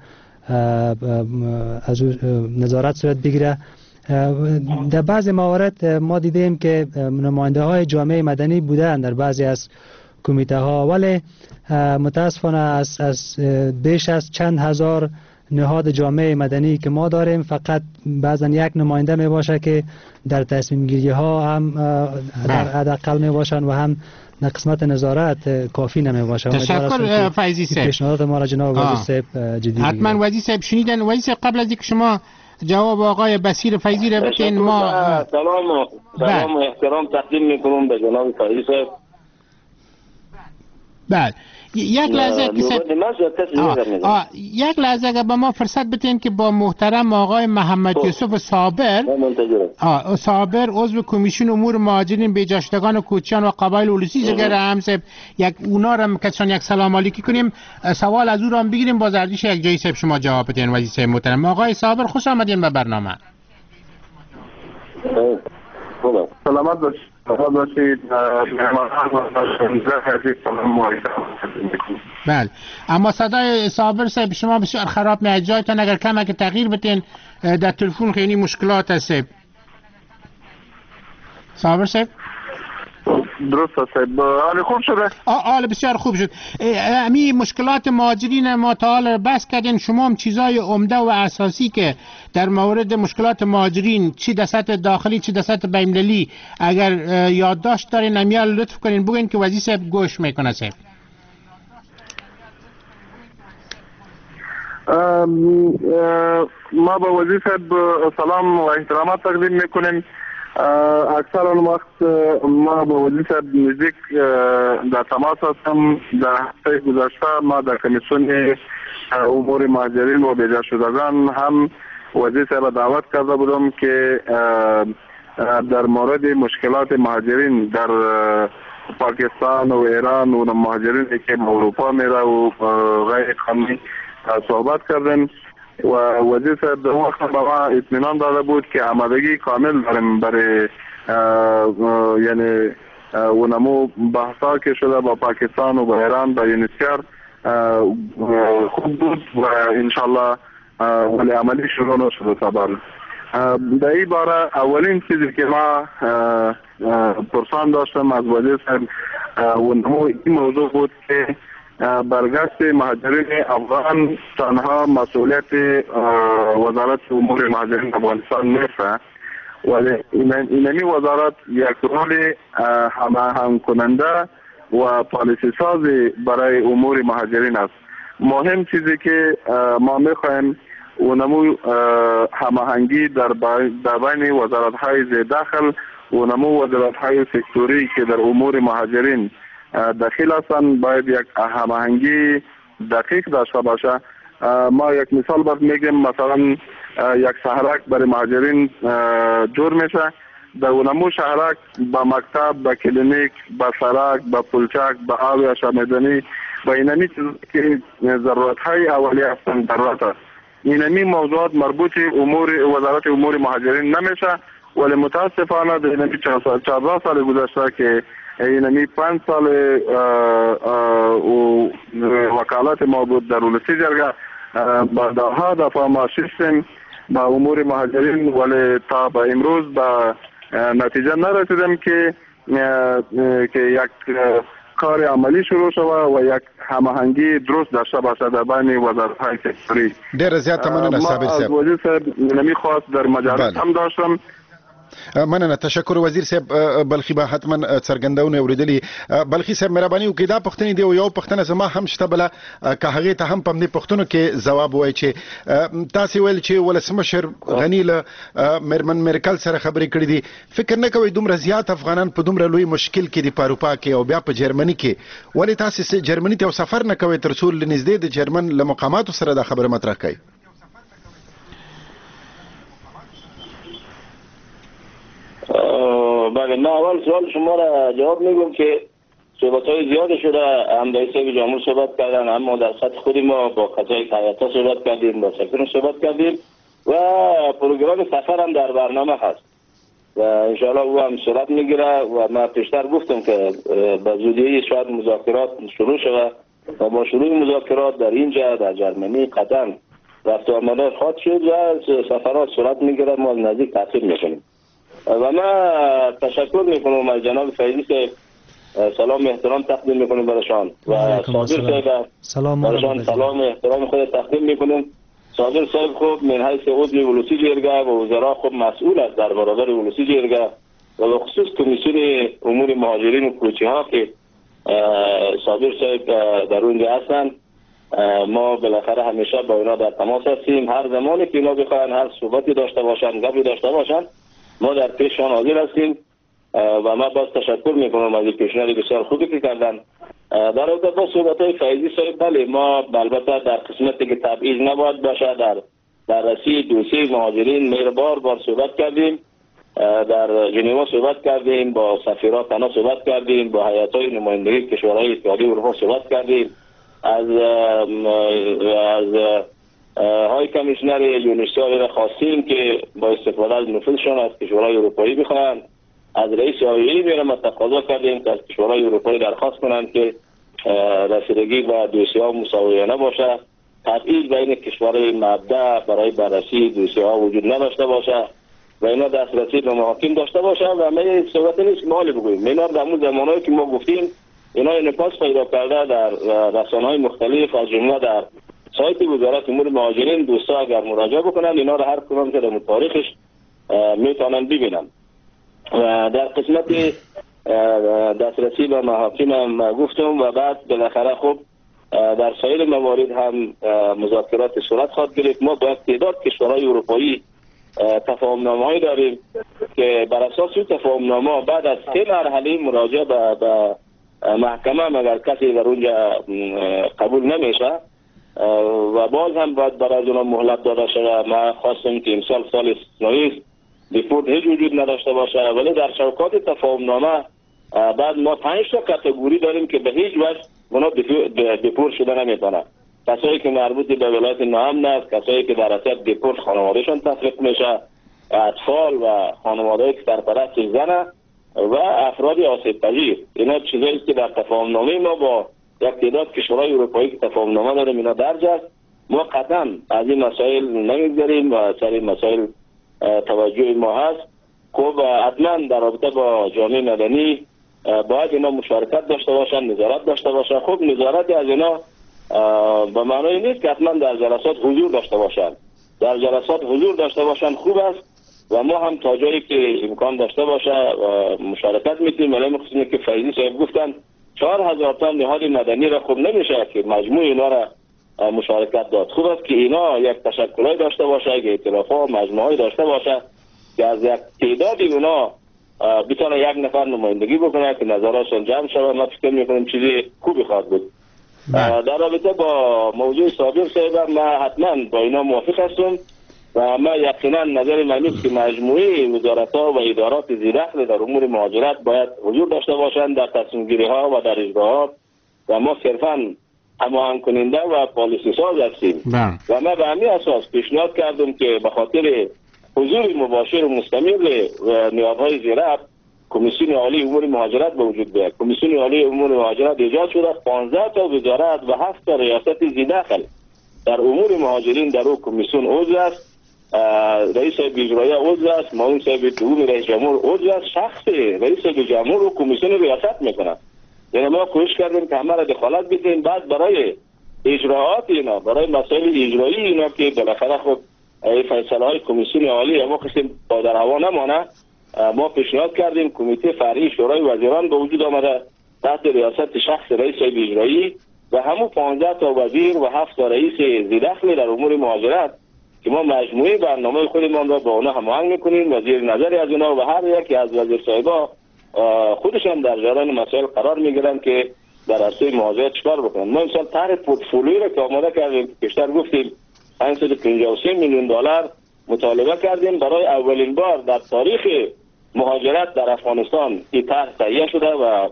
از نظارت صورت بگیره. در بعضی موارد ما دیدیم که نماینده های جامعه مدنی بودن در بعضی از کمیته ها، ولی متاسفانه از بیش از چند هزار نهاد جامعه مدنی که ما داریم فقط بعضا یک نماینده می باشه که در تصمیم گیری ها هم در حداقل می باشن و هم در قسمت نظارت کافی نمی باشه. تشکر فیضی صاحب. پیشنهادات ما را جناب وزیر صاحب جدی بگیرید. حتما وزیر صاحب شنیدن. وزیر صاحب قبل از اینکه شما جواب آقای بصیر فیضی را بدین ما سلام و احترام تقدیم میکنم به جناب فیضی صاحب. بله یک لحظه یک لحظه اگر با ما فرصت بدین که با محترم آقای محمد یوسف صابر عضو کمیسیون امور مهاجرین بیجاشتگان و کوچیان و قبایل اولوسی زگر همسب یک اونا را کسان یک سلام علیکی کنیم سوال از او را هم بگیریم با زردیش یک جایی صاحب شما جواب بدین. وزیر صاحب محترم آقای صابر خوش آمدین به برنامه. سلامت باشید. بله اما صدای صابر صاحب شما بسیار خراب میاد. جایتان اگر کمک تغییر بدین در تلفن خیلی مشکلات هست. صابر صاحب درست است. حال خوب شده؟ حال بسیار خوب شد. امی مشکلات مهاجرین ما تا حال بس کردین. شما هم چیزای عمده و اساسی که در مورد مشکلات مهاجرین چی در سطح داخلی چی در سطح بین‌المللی اگر یادداشت دارین امیال لطف کنین بگین که وزیر صاحب گوش میکنه. صاحب ما با وزیر صاحب سلام و احترامات تقدیم میکنیم. اکثر آن وقت ما با وزیر صاحب نزدیک در تماس هستم. در هفته گذشته ما در کمیسیون امور مهاجرین و بیجا شدگان هم وزیر صاحب دعوت کرده بودم که در مورد مشکلات مهاجرین در پاکستان و ایران و مهاجرین که به اروپا میره و غیر قانونی صحبت کردن و وزیر صاحب در وقت به ما اطمینان داده بود که آمادگی کامل داریم برای یعنی ونمو بحثا که شده با پاکستان و با ایران با یونسکر خوب بود و انشالله ولی عملی شروع نشده تبال. در این باره اولین چیزی که ما پرسان داشتم از وزیر صاحب ونمو این موضوع بود که برگشت مهاجرین افغان تنها مسئولیت وزارت امور مهاجرین افغانستان نیست، ولی اینمی وزارت یک رول هماهنگ کننده و پالیسی سازی برای امور مهاجرین است. مهم چیزی که ما میخوایم اونمو هماهنگی در بین وزارت‌های ذی دخل و نمو وزارت‌های سکتوری که در امور مهاجرین دخیل هستند باید یک هماهنگی دقیق داشته باشه. ما یک مثال باید میگیم، مثلا یک شهرک برای مهاجرین جور میشه، در اونمو شهرک با مکتب، با کلینیک، با سرک، با پلچک، با آب آشامیدنی و اینمی چیزی که ضرورت‌های اولیه هستند ضرورت است. اینمی موضوعات مربوط وزارت امور مهاجرین نمیشه، ولی متاسفانه در اینمی 14 سال گذشته که اینمی 5 سال وکالت ما بود در ولسی جرگه با ده دفعه ما شستیم با امور مهاجرین، ولی تا به امروز به نتیجه نرسیدیم که یک کار عملی شروع شود و یک هماهنگی درست داشته باشه در بین وزارت‌های سکتوری. ډیر زیات مننه صابر صاحب. ما از وزیر صاحب نمیخواست در مجالس هم داشتم. مننه، تشکر وزیر صاحب. بلخي به حتما څرګندونه اوریدلی. بلخي صاحب مهرباني وکړئ دا پښتنې دی یو پښتنه زما هم شته بل که هغه ته هم په دې پښتنو کې جواب وای چې تاسو ویل چې ولسمشر غنی له مرمن مرکل سره خبرې کړې دي. فکر نه کوي دومره زیات افغانان په دومره لوی مشکل کې دی په اروپا کې او بیا په جرمني کې، ولې تاسو جرمني ته سفر نه کوي تر څو لنږدې د جرمن له مقاماتو سره دا خبره مطرح کړئ؟ بله، من اول سوال شما را جواب میگم که صحبت‌های زیاد شده، هم رئیس جمهور صحبت کردن، هم ما در سطح خود ما با قضای حیاتا صحبت کردیم، با سفیر صحبت کردیم و پروگرام سفر هم در برنامه هست و انشاءالله او هم صورت میگیره و من پیشتر گفتم که به زودی شاید مذاکرات شروع شود و با شروع مذاکرات در اینجا در جرمنی قطعا رفت و آمده خواهد شد و سفرات صورت میگیره، ما نزدیک تعقیب میکنیم. و من تشکر میکنم از جناب فیضی که سلام احترام تقدیم میکنیم برشان و صابر صاحب برشان سلام احترام خود تقدیم میکنیم. صابر صاحب خوب من حیث عضو ولسی جرگه و وزرا خوب مسئول است در برابر ولسی جرگه و به خصوص کمیسیون امور مهاجرین و کوچی ها که صابر صاحب در اونجا هستند. ما بالاخره همیشه با اینا در تماس هستیم، هر زمانی که اینا بخواهن هر صحبتی داشته باشن، گپی داشته باشن، ما در پیششان حاضر هستیم و من باز تشکر میکنم از این پیشنهاد بسیار خوبی که کردن. در رابطه با صحبت‌های فیضی صاحب، بله ما البته در قسمتی که تبعیض نباید باشه در بررسی دوسیه مهاجرین مهر بار صحبت کردیم، در ژنو صحبت کردیم، با سفیران تنها صحبت کردیم، با هیئت‌های نمایندگی کشورهای اتحادیه اروپا صحبت کردیم، از های کمیشنر یونیسیال را خواستیم که با استفاده از نفوذشان از کشورهای اروپایی بخواهند. از رئیس آیئی میرم تقاضا کردیم که از کشورهای اروپایی درخواست کنند که رسیدگی به دوسیه ها مساویانه باشه، تبعیض بین کشورهای مبدأ برای بررسی دوسیه ها وجود نداشته باشه و اینا دسترسی به محاکم داشته باشه. و ما صحبت نیست که مالی بگوییم، اینا در اون زمانهایی که ما گفتیم اینا انعکاس پیدا کرده در رسانه‌های مختلف، از جمله در سایت وزارت امور مهاجرین. دوستا اگر مراجعه بکنن اینا رو هر کدام که در تاریخش میتونن ببینن. و در قسمت دسترسی به محاکم هم گفتم و بعد بالاخره خب در سایر موارد هم مذاکرات صورت خواهد گرفت. ما با تعداد کشورهای اروپایی تفاهم‌نامه‌ای داریم که بر اساس این تفاهم‌نامه بعد از 3 مرحله مراجعه به محکمه مگر کسی در اونجا قبول نمیشه و باز هم باید برای اونا مهلت داده شده. ما خواستم که امسال سال استثنایی است، دیپورت هیچ وجود نداشته باشه، ولی در شوکات تفاهم‌نامه بعد ما 5 تا کاتگوری داریم که به هیچ وجه اونا دیپورت شده نمیتونه. کسایی که مربوط به ولایت ناامن است، کسایی که در اثر دیپورت خانوادهشون تفریق میشه، اطفال و خانواده‌ای که سرپرست زنه و افراد آسیب پذیر. اینا چیزایی است که در تفاهم‌نامه ما با یک تعداد کشورهای اروپایی که تفاهم‌نامه داریم اینا درج است. ما قطعا از این مسائل نمیگذریم و سر این مسائل توجه ما هست. خب حتما در رابطه با جامعه مدنی باید اینا مشارکت داشته باشن، نظارت داشته باشن. خب نظارت از اینا به معنی نیست که حتما در جلسات حضور داشته باشن. در جلسات حضور داشته باشن خوب است و ما هم تا جایی که امکان داشته باشه مشارکت میتونیم. ولی مخصوصا که فیضی صاحب گفتن 4000 تا نهاد مدنی را خوب نمیشه که مجموع اینا را مشارکت داد. خوب است که اینا یک تشکلای داشته باشه، یک ائتلاف‌ها مجموعه‌ای داشته باشه که از یک تعدادی اونا بتونه یک نفر نمایندگی بکنه که نظراتشون جمع شود. من فکر میکنم چیزی خوبی خواهد بود. در رابطه با موضوع صابر صاحب من حتما با اینا موافق هستم و من یقینا نظر من است که مجموعه وزارت‌ها و ادارات زیردخل در امور مهاجرت باید حضور داشته باشند در تصمیم گیری ها و در اجراءات و ما صرفاً هماهنگ کننده و پالیسی ساز هستیم. و من به همین اساس پیشنهاد کردم که به خاطر حضور مباشر و مستمر و نیازهای زیردخل کمیسیون عالی امور مهاجرت به وجود بیاد. کمیسیون عالی امور مهاجرت ایجاد شده، 15 تا وزارت و 7 تا ریاست زیردخل در امور مهاجرین در او کمیسیون عضو است. رئیس اجرایی عضو است، معاون صاحب دوم رئیس جمهور عضو است، شخص رئیس جمهور و کمیسیون ریاست میکنه. یعنی ما کوشش کردیم که همه را دخالت بدیم. بعد برای اجراءات اینا، برای مسائل اجرایی اینا که بالاخره خب فیصله های کمیسیون عالی ما قسم در هوا نمانه، ما پیشنهاد کردیم کمیته فرعی شورای وزیران به وجود آمده تحت ریاست شخص رئیس اجرایی و همون 15 تا وزیر و 7 تا رئیس زیردخل در امور مهاجرت که ما مجموعه برنامه خودمان را با اونا هماهنگ میکنیم و زیر نظر از اونا و هر یکی از وزیر صاحبا خودشان در جریان مسائل قرار میگیرن که در عرصه مهاجرت چیکار بکنن. ما امسال طرح پورتفولیوی را که آماده کردیم، بیشتر گفتیم 553 میلیون دلار مطالبه کردیم برای اولین بار در تاریخ مهاجرت در افغانستان این طرح تهیه شده و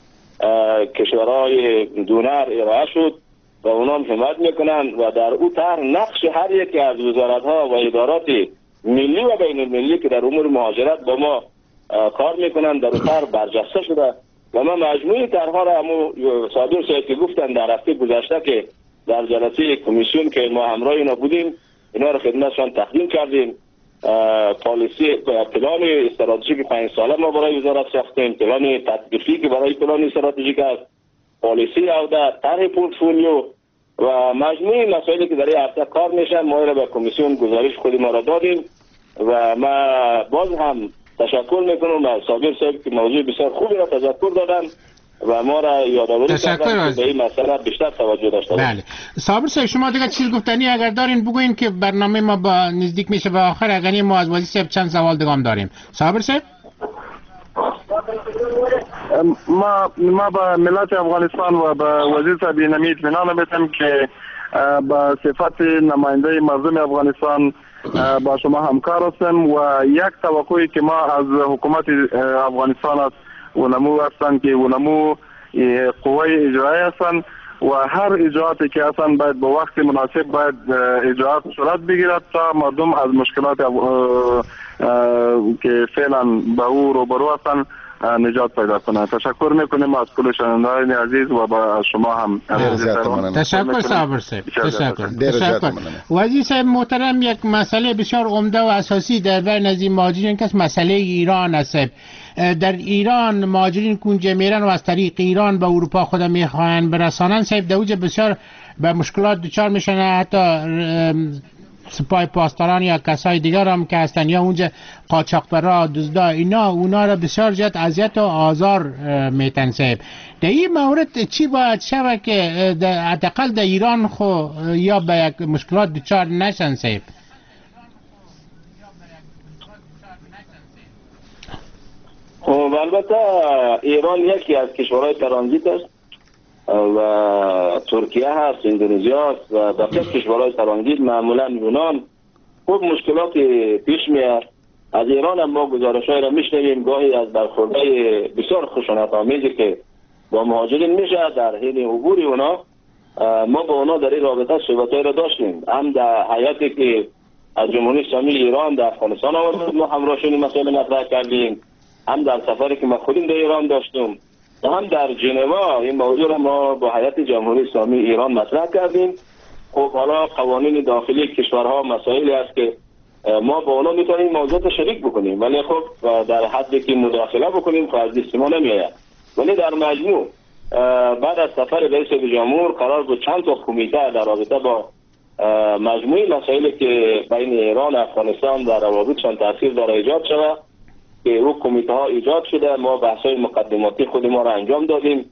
کشورهای دونر ارائه شد و اونا هم حمایت میکنن و در او طرح نقش هر یکی از وزارت‌ها و ادارات ملی و بین المللی که در امور مهاجرت با ما کار میکنن در او طرح برجسته شده و ما مجموعه طرح‌ها را همو صادر صاحب که گفتن در هفته گذشته که در جلسه کمیسیون که ما همراه اینا بودیم اینا را خدمتشان تقدیم کردیم. پالیسی پلان استراتژیک 5 ساله ما برای وزارت ساختیم، پلان تطبیقی که برای پلان استراتژیک است، پالیسی عودت، طرح پورتفولیو و مجموعه مسائلی که در این هفته کار میشه ما را به کمیسیون گزارش خود ما را دادیم و ما باز هم تشکر میکنم از صابر صاحب که موضوع بسیار خوبی را تذکر دادن و ما را یادآوری کردن که به این مسئله بیشتر توجه داشته باشیم. بله. صابر صاحب شما دیگه چیز گفتنی اگر دارین بگوین که برنامه ما با نزدیک میشه به آخر. اگر ما از وزیر صاحب چند سوال دیگه هم داریم. صابر صاحب ما به ملت افغانستان و به وزیر صاحب نمی اطمینان میدم که با صفت نماینده مردم افغانستان با شما همکار هستم و یک توقعی که ما از حکومت افغانستان است اونمو هستن که اونمو قوه اجرایی هستن و هر اجراعاتی که هستن باید با وقت مناسب باید اجراعات صورت بگیرد تا مردم از مشکلات که فعلا با او روبرو هستن نجات پیدا کنه. تشکر میکنیم از کل شنوندگان عزیز و با شما هم. تشکر صابر صاحب. تشکر. وزیر صاحب محترم، یک مسئله بسیار عمده و اساسی در بین از این مهاجرین که مسئله ایران است. در ایران مهاجرین کنجه میرن و از طریق ایران به اروپا خود میخواهند برسانن. صاحب دوجه بسیار به مشکلات دچار میشن، حتی سپاه پاسداران یا کسای دیگر هم که هستن یا اونجا قاچاقبرا دزدا اینا اونا را بسیار زیاد اذیت و آزار میتن. صاحب در این مورد چی باید شود که حداقل در ایران خو یا به یک مشکلات دچار نشن؟ صاحب خب البته ایران یکی از کشورهای ترانزیت است و ترکیه هست، اندونزیا هست و بقیه کشورهای ترانزیت معمولا یونان خوب مشکلات پیش میاد. از ایران هم ما گزارش‌های را میشنویم گاهی از برخوردهای بسیار خشونت آمیزی که با مهاجرین میشه در حین عبور اونا. ما با اونا در این رابطه صحبت‌هایی را داشتیم، هم در هیئتی که از جمهوری اسلامی ایران در افغانستان آمد ما همراهشون این مسئله مطرح کردیم، هم در سفری که ما خودیم در ایران داشتیم و هم در ژنوا این موضوع را ما با هیئت جمهوری اسلامی ایران مطرح کردیم. خب حالا قوانین داخلی کشورها مسائلی است که ما با اونا میتونیم موضوعات شریک بکنیم، ولی خب در حدی که مداخله بکنیم خب از دست ما نمیآید. ولی در مجموع بعد از سفر رئیس جمهور قرار بود چند تا کمیته در رابطه با مجموعی مسائلی که بین ایران و افغانستان در روابطشان تاثیر داره ایجاد شود که او کمیته ها ایجاد شده. ما بحث‌های مقدماتی خود ما را انجام دادیم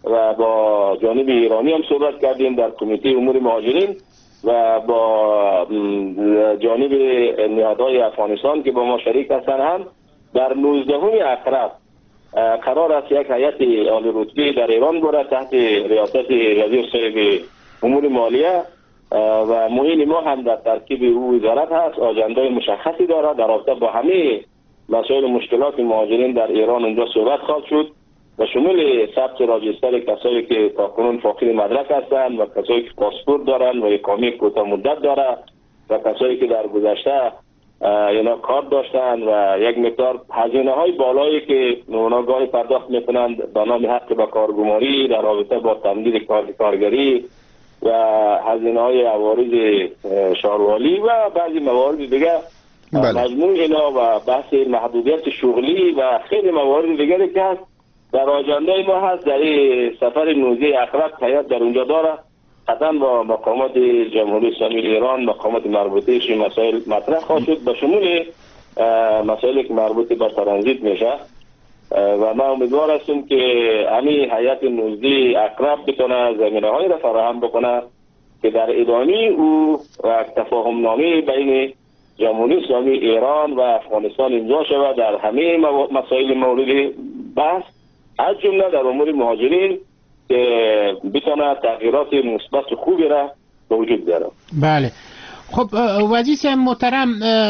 و با جانب ایرانی هم صحبت کردیم در کمیته امور مهاجرین و با جانب نهادهای افغانستان که با ما شریک هستند هم در 19 اکتبر قرار است یک هیئت عالی رتبه در ایران بره تحت ریاست وزیر صاحب امور مالیه و معین ما هم در ترکیب او وزارت هست. آجندای مشخصی داره در رابطه با همه مسائل مشکلات مهاجرین در ایران اونجا صحبت خواهد شد و شمول ثبت راجستر کسایی که تاکنون فاقد مدرک هستند و کسایی که پاسپورت دارند و اقامه کوتاه مدت داره و کسایی که در گذشته اینا کار داشتن و یک مقدار هزینه های بالایی که اونا گاهی پرداخت میکنند به نام حق به کارگماری در رابطه با تمدید کارگری و هزینه های عوارض شهروالی و بعضی موارد دیگه. مجموع اینا و بحث محدودیت شغلی و خیلی موارد دیگری که هست در آجنده ما هست. در سفر 19 اکتبر هیئت در اونجا داره، قطعا با مقامات جمهوری اسلامی ایران مقامات مربوطه‌اش مسائل مطرح خواهد شد به شمول مسائلی که مربوط به ترانزیت میشه و ما امیدوار هستیم که همین هیئت 19 اکتبر بتونه زمینه‌های را فراهم بکنه که در ادامه او تفاهم نامه بین جمهوری اسلامی ایران و افغانستان امضا شود در همه مسائل مورد بحث از جمله در امور مهاجرین که بتونه تغییرات مثبت خوبی را به وجود بیاره. بله خب وزیر محترم،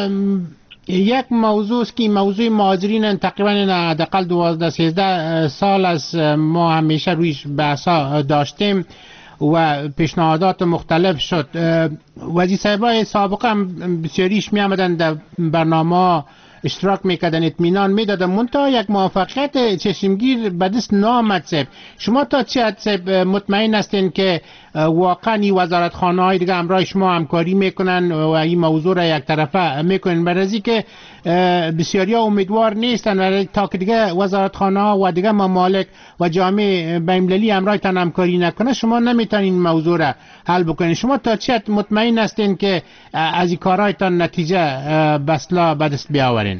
یک موضوع است که موضوع مهاجرین تقریبا حداقل 12-13 سال از ما همیشه رویش بحثا داشتیم و پیشنهادات مختلف شد. وزیر صاحبای سابقه هم بسیاریش می آمدن در برنامه اشتراک میکردن، اطمینان میدادن، منتها یک موفقیت چشمگیر به دست نامد. شما تا چه حد مطمئن هستین که واقعا این وزارتخانه های دیگه همراه شما همکاری میکنن و این موضوع را یک طرفه میکنن؟ برای که بسیاری ها امیدوار نیستن و تا که دیگه وزارتخانه ها و دیگه ممالک و جامعه بین‌المللی همراهتان همکاری نکنه شما نمیتونین این موضوع را حل بکنین. شما تا چه حد مطمئن هستین که از این کارهایتان نتیجه بسلا به دست بیاورین؟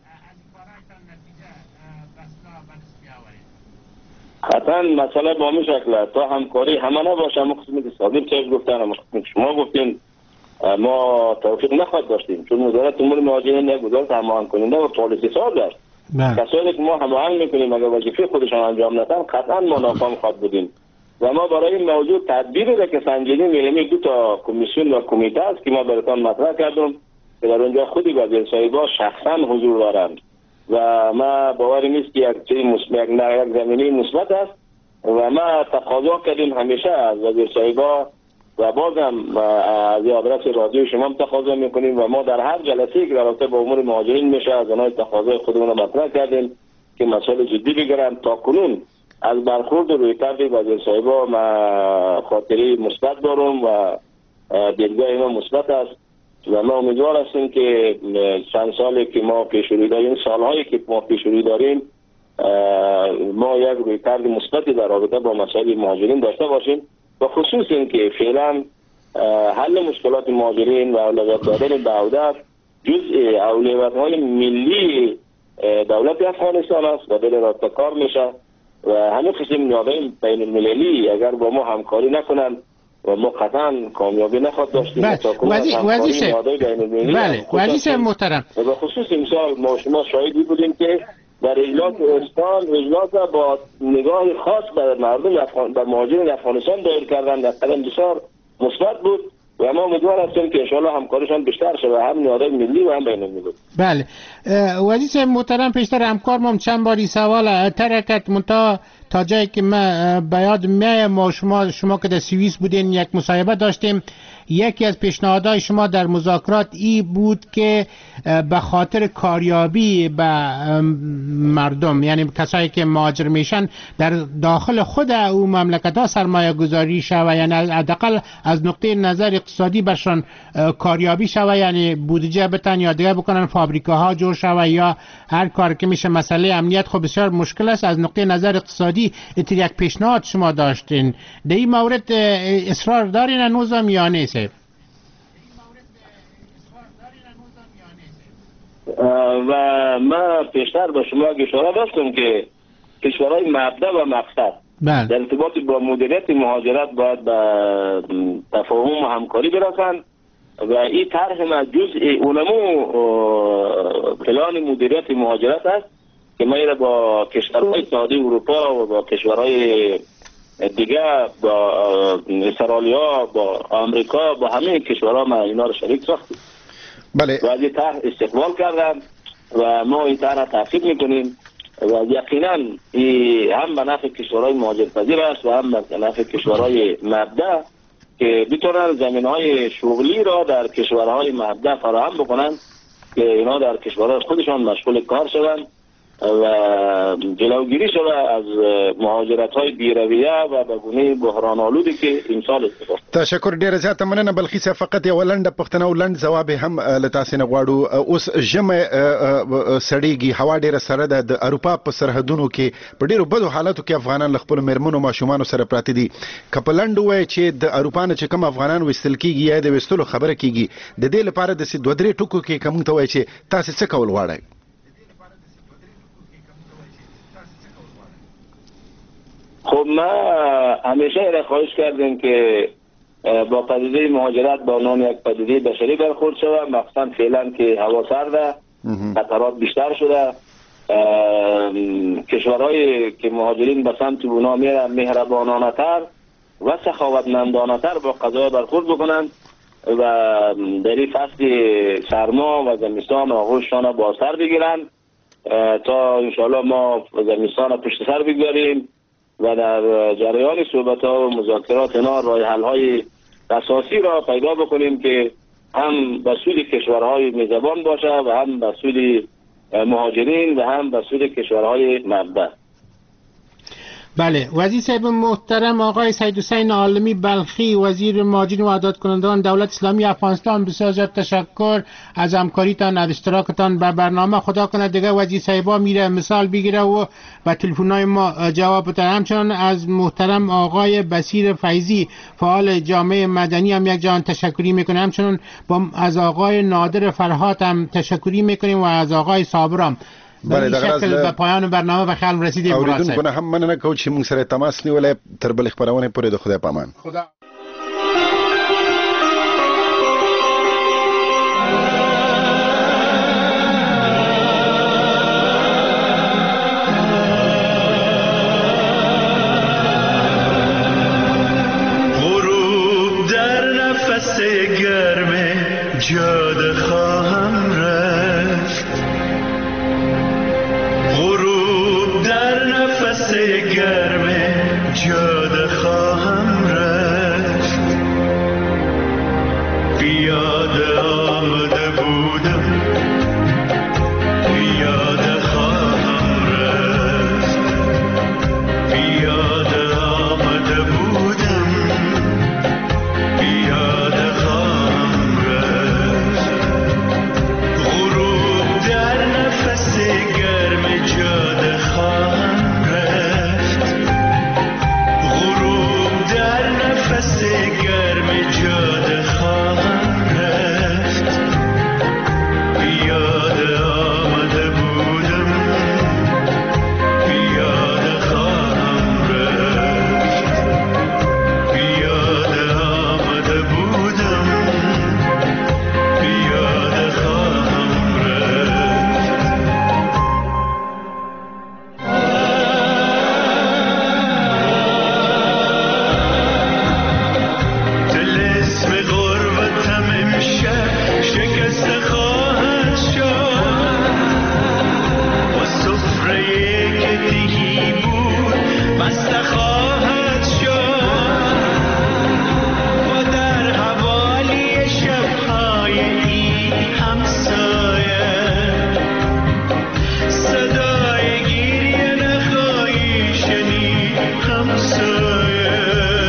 قطعا مسئله با همین شکل تا همکاری همه نباشه. همه قسمی که صادق چیز گفتن، همه قسمی که شما گفتین ما توفیق نخواهد داشتیم، چون وزارت امور مهاجرین یک وزارت هماهنگ کننده و پالیسی ساز است. کسایی که ما هماهنگ میکنیم اگر وظیفه خودشان انجام ندن قطعا ما ناکام خواهد بودیم و ما برای این موضوع تدبیری را که سنجیدیم یعنی 2 کمیسیون و کمیته است که ما براتون مطرح کردم که در اونجا خودی وزیر صاحبا شخصا حضور دارند و ما باوری نیست که یک زمینه مثبت است و ما تقاضا کردیم همیشه از وزیر صاحبا و بازم از آدرس رادیو شما هم تقاضا میکنیم و ما در هر جلسه‌ای که در رابطه با امور مهاجرین میشه از آنها تقاضای خودمون را مطرح کردیم که مسائل جدی بگیرن. تا کنون از برخورد رویکرد وزیر صاحبا ما خاطری مثبت دارم و دیدگاه ما مثبت است و ما امیدوار هستیم که چند سالی که ما پیش روی داریم، سالهایی که ما پیش روی داریم، ما یک رویکرد مثبتی در رابطه با مسائل مهاجرین داشته باشیم و خصوص این که فعلا حل مشکلات مهاجرین و اولویت دادن به عودت جزء اولویت‌های ملی دولت افغانستان است و دل رابطه کار میشه و همه قسم نیازهای بین المللی اگر با ما همکاری نکنن و ما قطعا کامیابی نخواهد داشتیم. وزیر محترم و به خصوص امسال ما شما شاهدی بودیم که در اجلاس اجلاس با نگاه خاص به مردم به مهاجرین افغانستان دایر کردن در قدم بسیار مثبت بود و ما امیدوار هستیم که انشاءالله همکاریشان بیشتر شود هم نیازهای ملی و هم بین المللی. بله وزیر محترم پیشتر همکارم چند باری سوال ترکت منتها تا جایی که من به یاد میایم شما که در سوئیس بودین یک مصاحبه داشتیم، یکی از پیشنهادهای شما در مذاکرات ای بود که به خاطر کاریابی به مردم یعنی کسایی که مهاجر میشن در داخل خود او مملکت ها سرمایه گذاری شوه، یعنی حداقل از نقطه نظر اقتصادی برشان کاریابی شوه، یعنی بودجه بتن یا دیگه بکنن فابریکاها جور شوه یا هر کار که میشه. مسئله امنیت خب بسیار مشکل است از نقطه نظر اقتصادی. اتر یک پیشنهاد شما داشتین در این مورد اصرار دارین هنوزم یا نیست؟ و ما پیشتر با شما اشاره داشتم که کشورهای مبدأ و مقصد بله. در ارتباط با مدیریت مهاجرت باید به تفاهم و همکاری برسند و این طرح ما جزء اونمو پلان مدیریت مهاجرت است که ما را با کشورهای اتحادیه اروپا و با کشورهای دیگه، با استرالیا، با آمریکا، با همه کشورها ما اینا رو شریک ساختیم. بله. و از این طرح استقبال کردن و ما این طرح تعقیب میکنیم و یقینا هم به نفع کشورهای مهاجرپذیر است و هم به نفع کشورهای مبدأ که بتونن زمینهای شغلی را در کشورهای مبدأ فراهم بکنن که اینا در کشورهای خودشان مشغول کار شوند و جلوگیری شده از مهاجرت‌های بی‌رویه و به گونه بحران آلودی که امسال اتفاق. تشکر ډیره زیاته مننه. بلخي صاحب فقط یو لنډه پښتنه او لنډ ځواب هم لتاسې نه غواړو. اوس ژمه سړیږي، هوا ډیره سړه ده، د اروپا په سرحدونو کې په ډیرو بدو حالاتو کې افغانان له خپل میرمنو ماشومانو سره پراته دي. که په لنډ وایي چې د اروپا نه چې کوم افغانان وستل کیږي یا د وستلو خبره کیږي، د دې لپاره د دوه درې ټکو کې کوم ته وایي چې تاسو څه کول غواړئ؟ خب ما همیشه را خواهش کردیم که با پدیده مهاجرت با عنوان یک پدیده بشری برخورد شود، مخصوصا فعلا که هوا سرده، خطرات بیشتر شده، کشورهایی که مهاجرین به سمت اونا میرن مهربانانه تر و سخاوتمندانه تر با قضایا برخورد بکنند و در این فصل سرما و زمستان آغوششان بازتر بگیرند تا انشاءالله ما زمستان پشت سر بگذاریم و در جریان صحبت‌ها و مذاکرات اینا راه حل‌های اساسی را پیدا بکنیم که هم به سود کشورهای میزبان باشه و هم به سود مهاجرین و هم به سود کشورهای مبدأ. بله، وزیر صاحب محترم آقای سید حسین عالمی بلخی، وزیر مهاجرین و اعداد کنندگان دولت اسلامی افغانستان، بسیار زیاد تشکر از همکاریتان، از اشتراکتان به برنامه. خدا کنه دیگه وزیر صاحبا میره مثال بگیره و به تلفن‌های ما جواب بده. همچنان از محترم آقای بصیر فیضی فعال جامعه مدنی هم یک جان تشکری میکنه. همچنان از آقای نادر فرهاد هم تشکری میکنیم و از آقای صابرام. بله، د غرض په پایان برنامه به خیال رسیدې. اوریدونکو نه هم مننه کوم چې موږ سره تماس نیولای. تر بل خبرونه پورې د خدای پامان. خدا غروب در نفس گرم جاده خواهم رفت، غروب در نفس گرم جاده خواهم رفت، پیاده آمده بودم پیاده خواهم رفت، پیاده آمده بودم پیاده خواهم رفت، غروب در نفس گرم جاده خواهم رفت، غروب در نفس گرم جاده خواهم رفت، پیاده آمده بودم پیاده خواهم رفت، پیاده آمده بودم پیاده خواهم رفت. طلسم غربتم امشب شکسته خواهد شد، و سفره‌ای که تهی بود بسته خواهد شد، و در حوالی شب‌های این همسایه صدای گریه نخواهی شنید همسایه،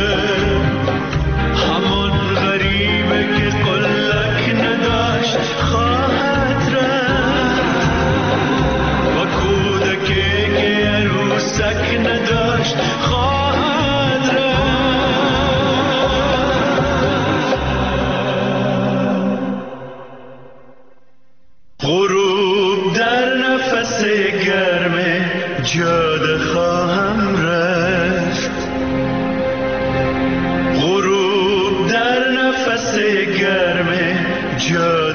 همان غریبه که قلک نداشت خواهد رفت، و کودکی که عروسک نداشت خواهد رفت. غروب در نفس گرم جاده خواهم رفت، جا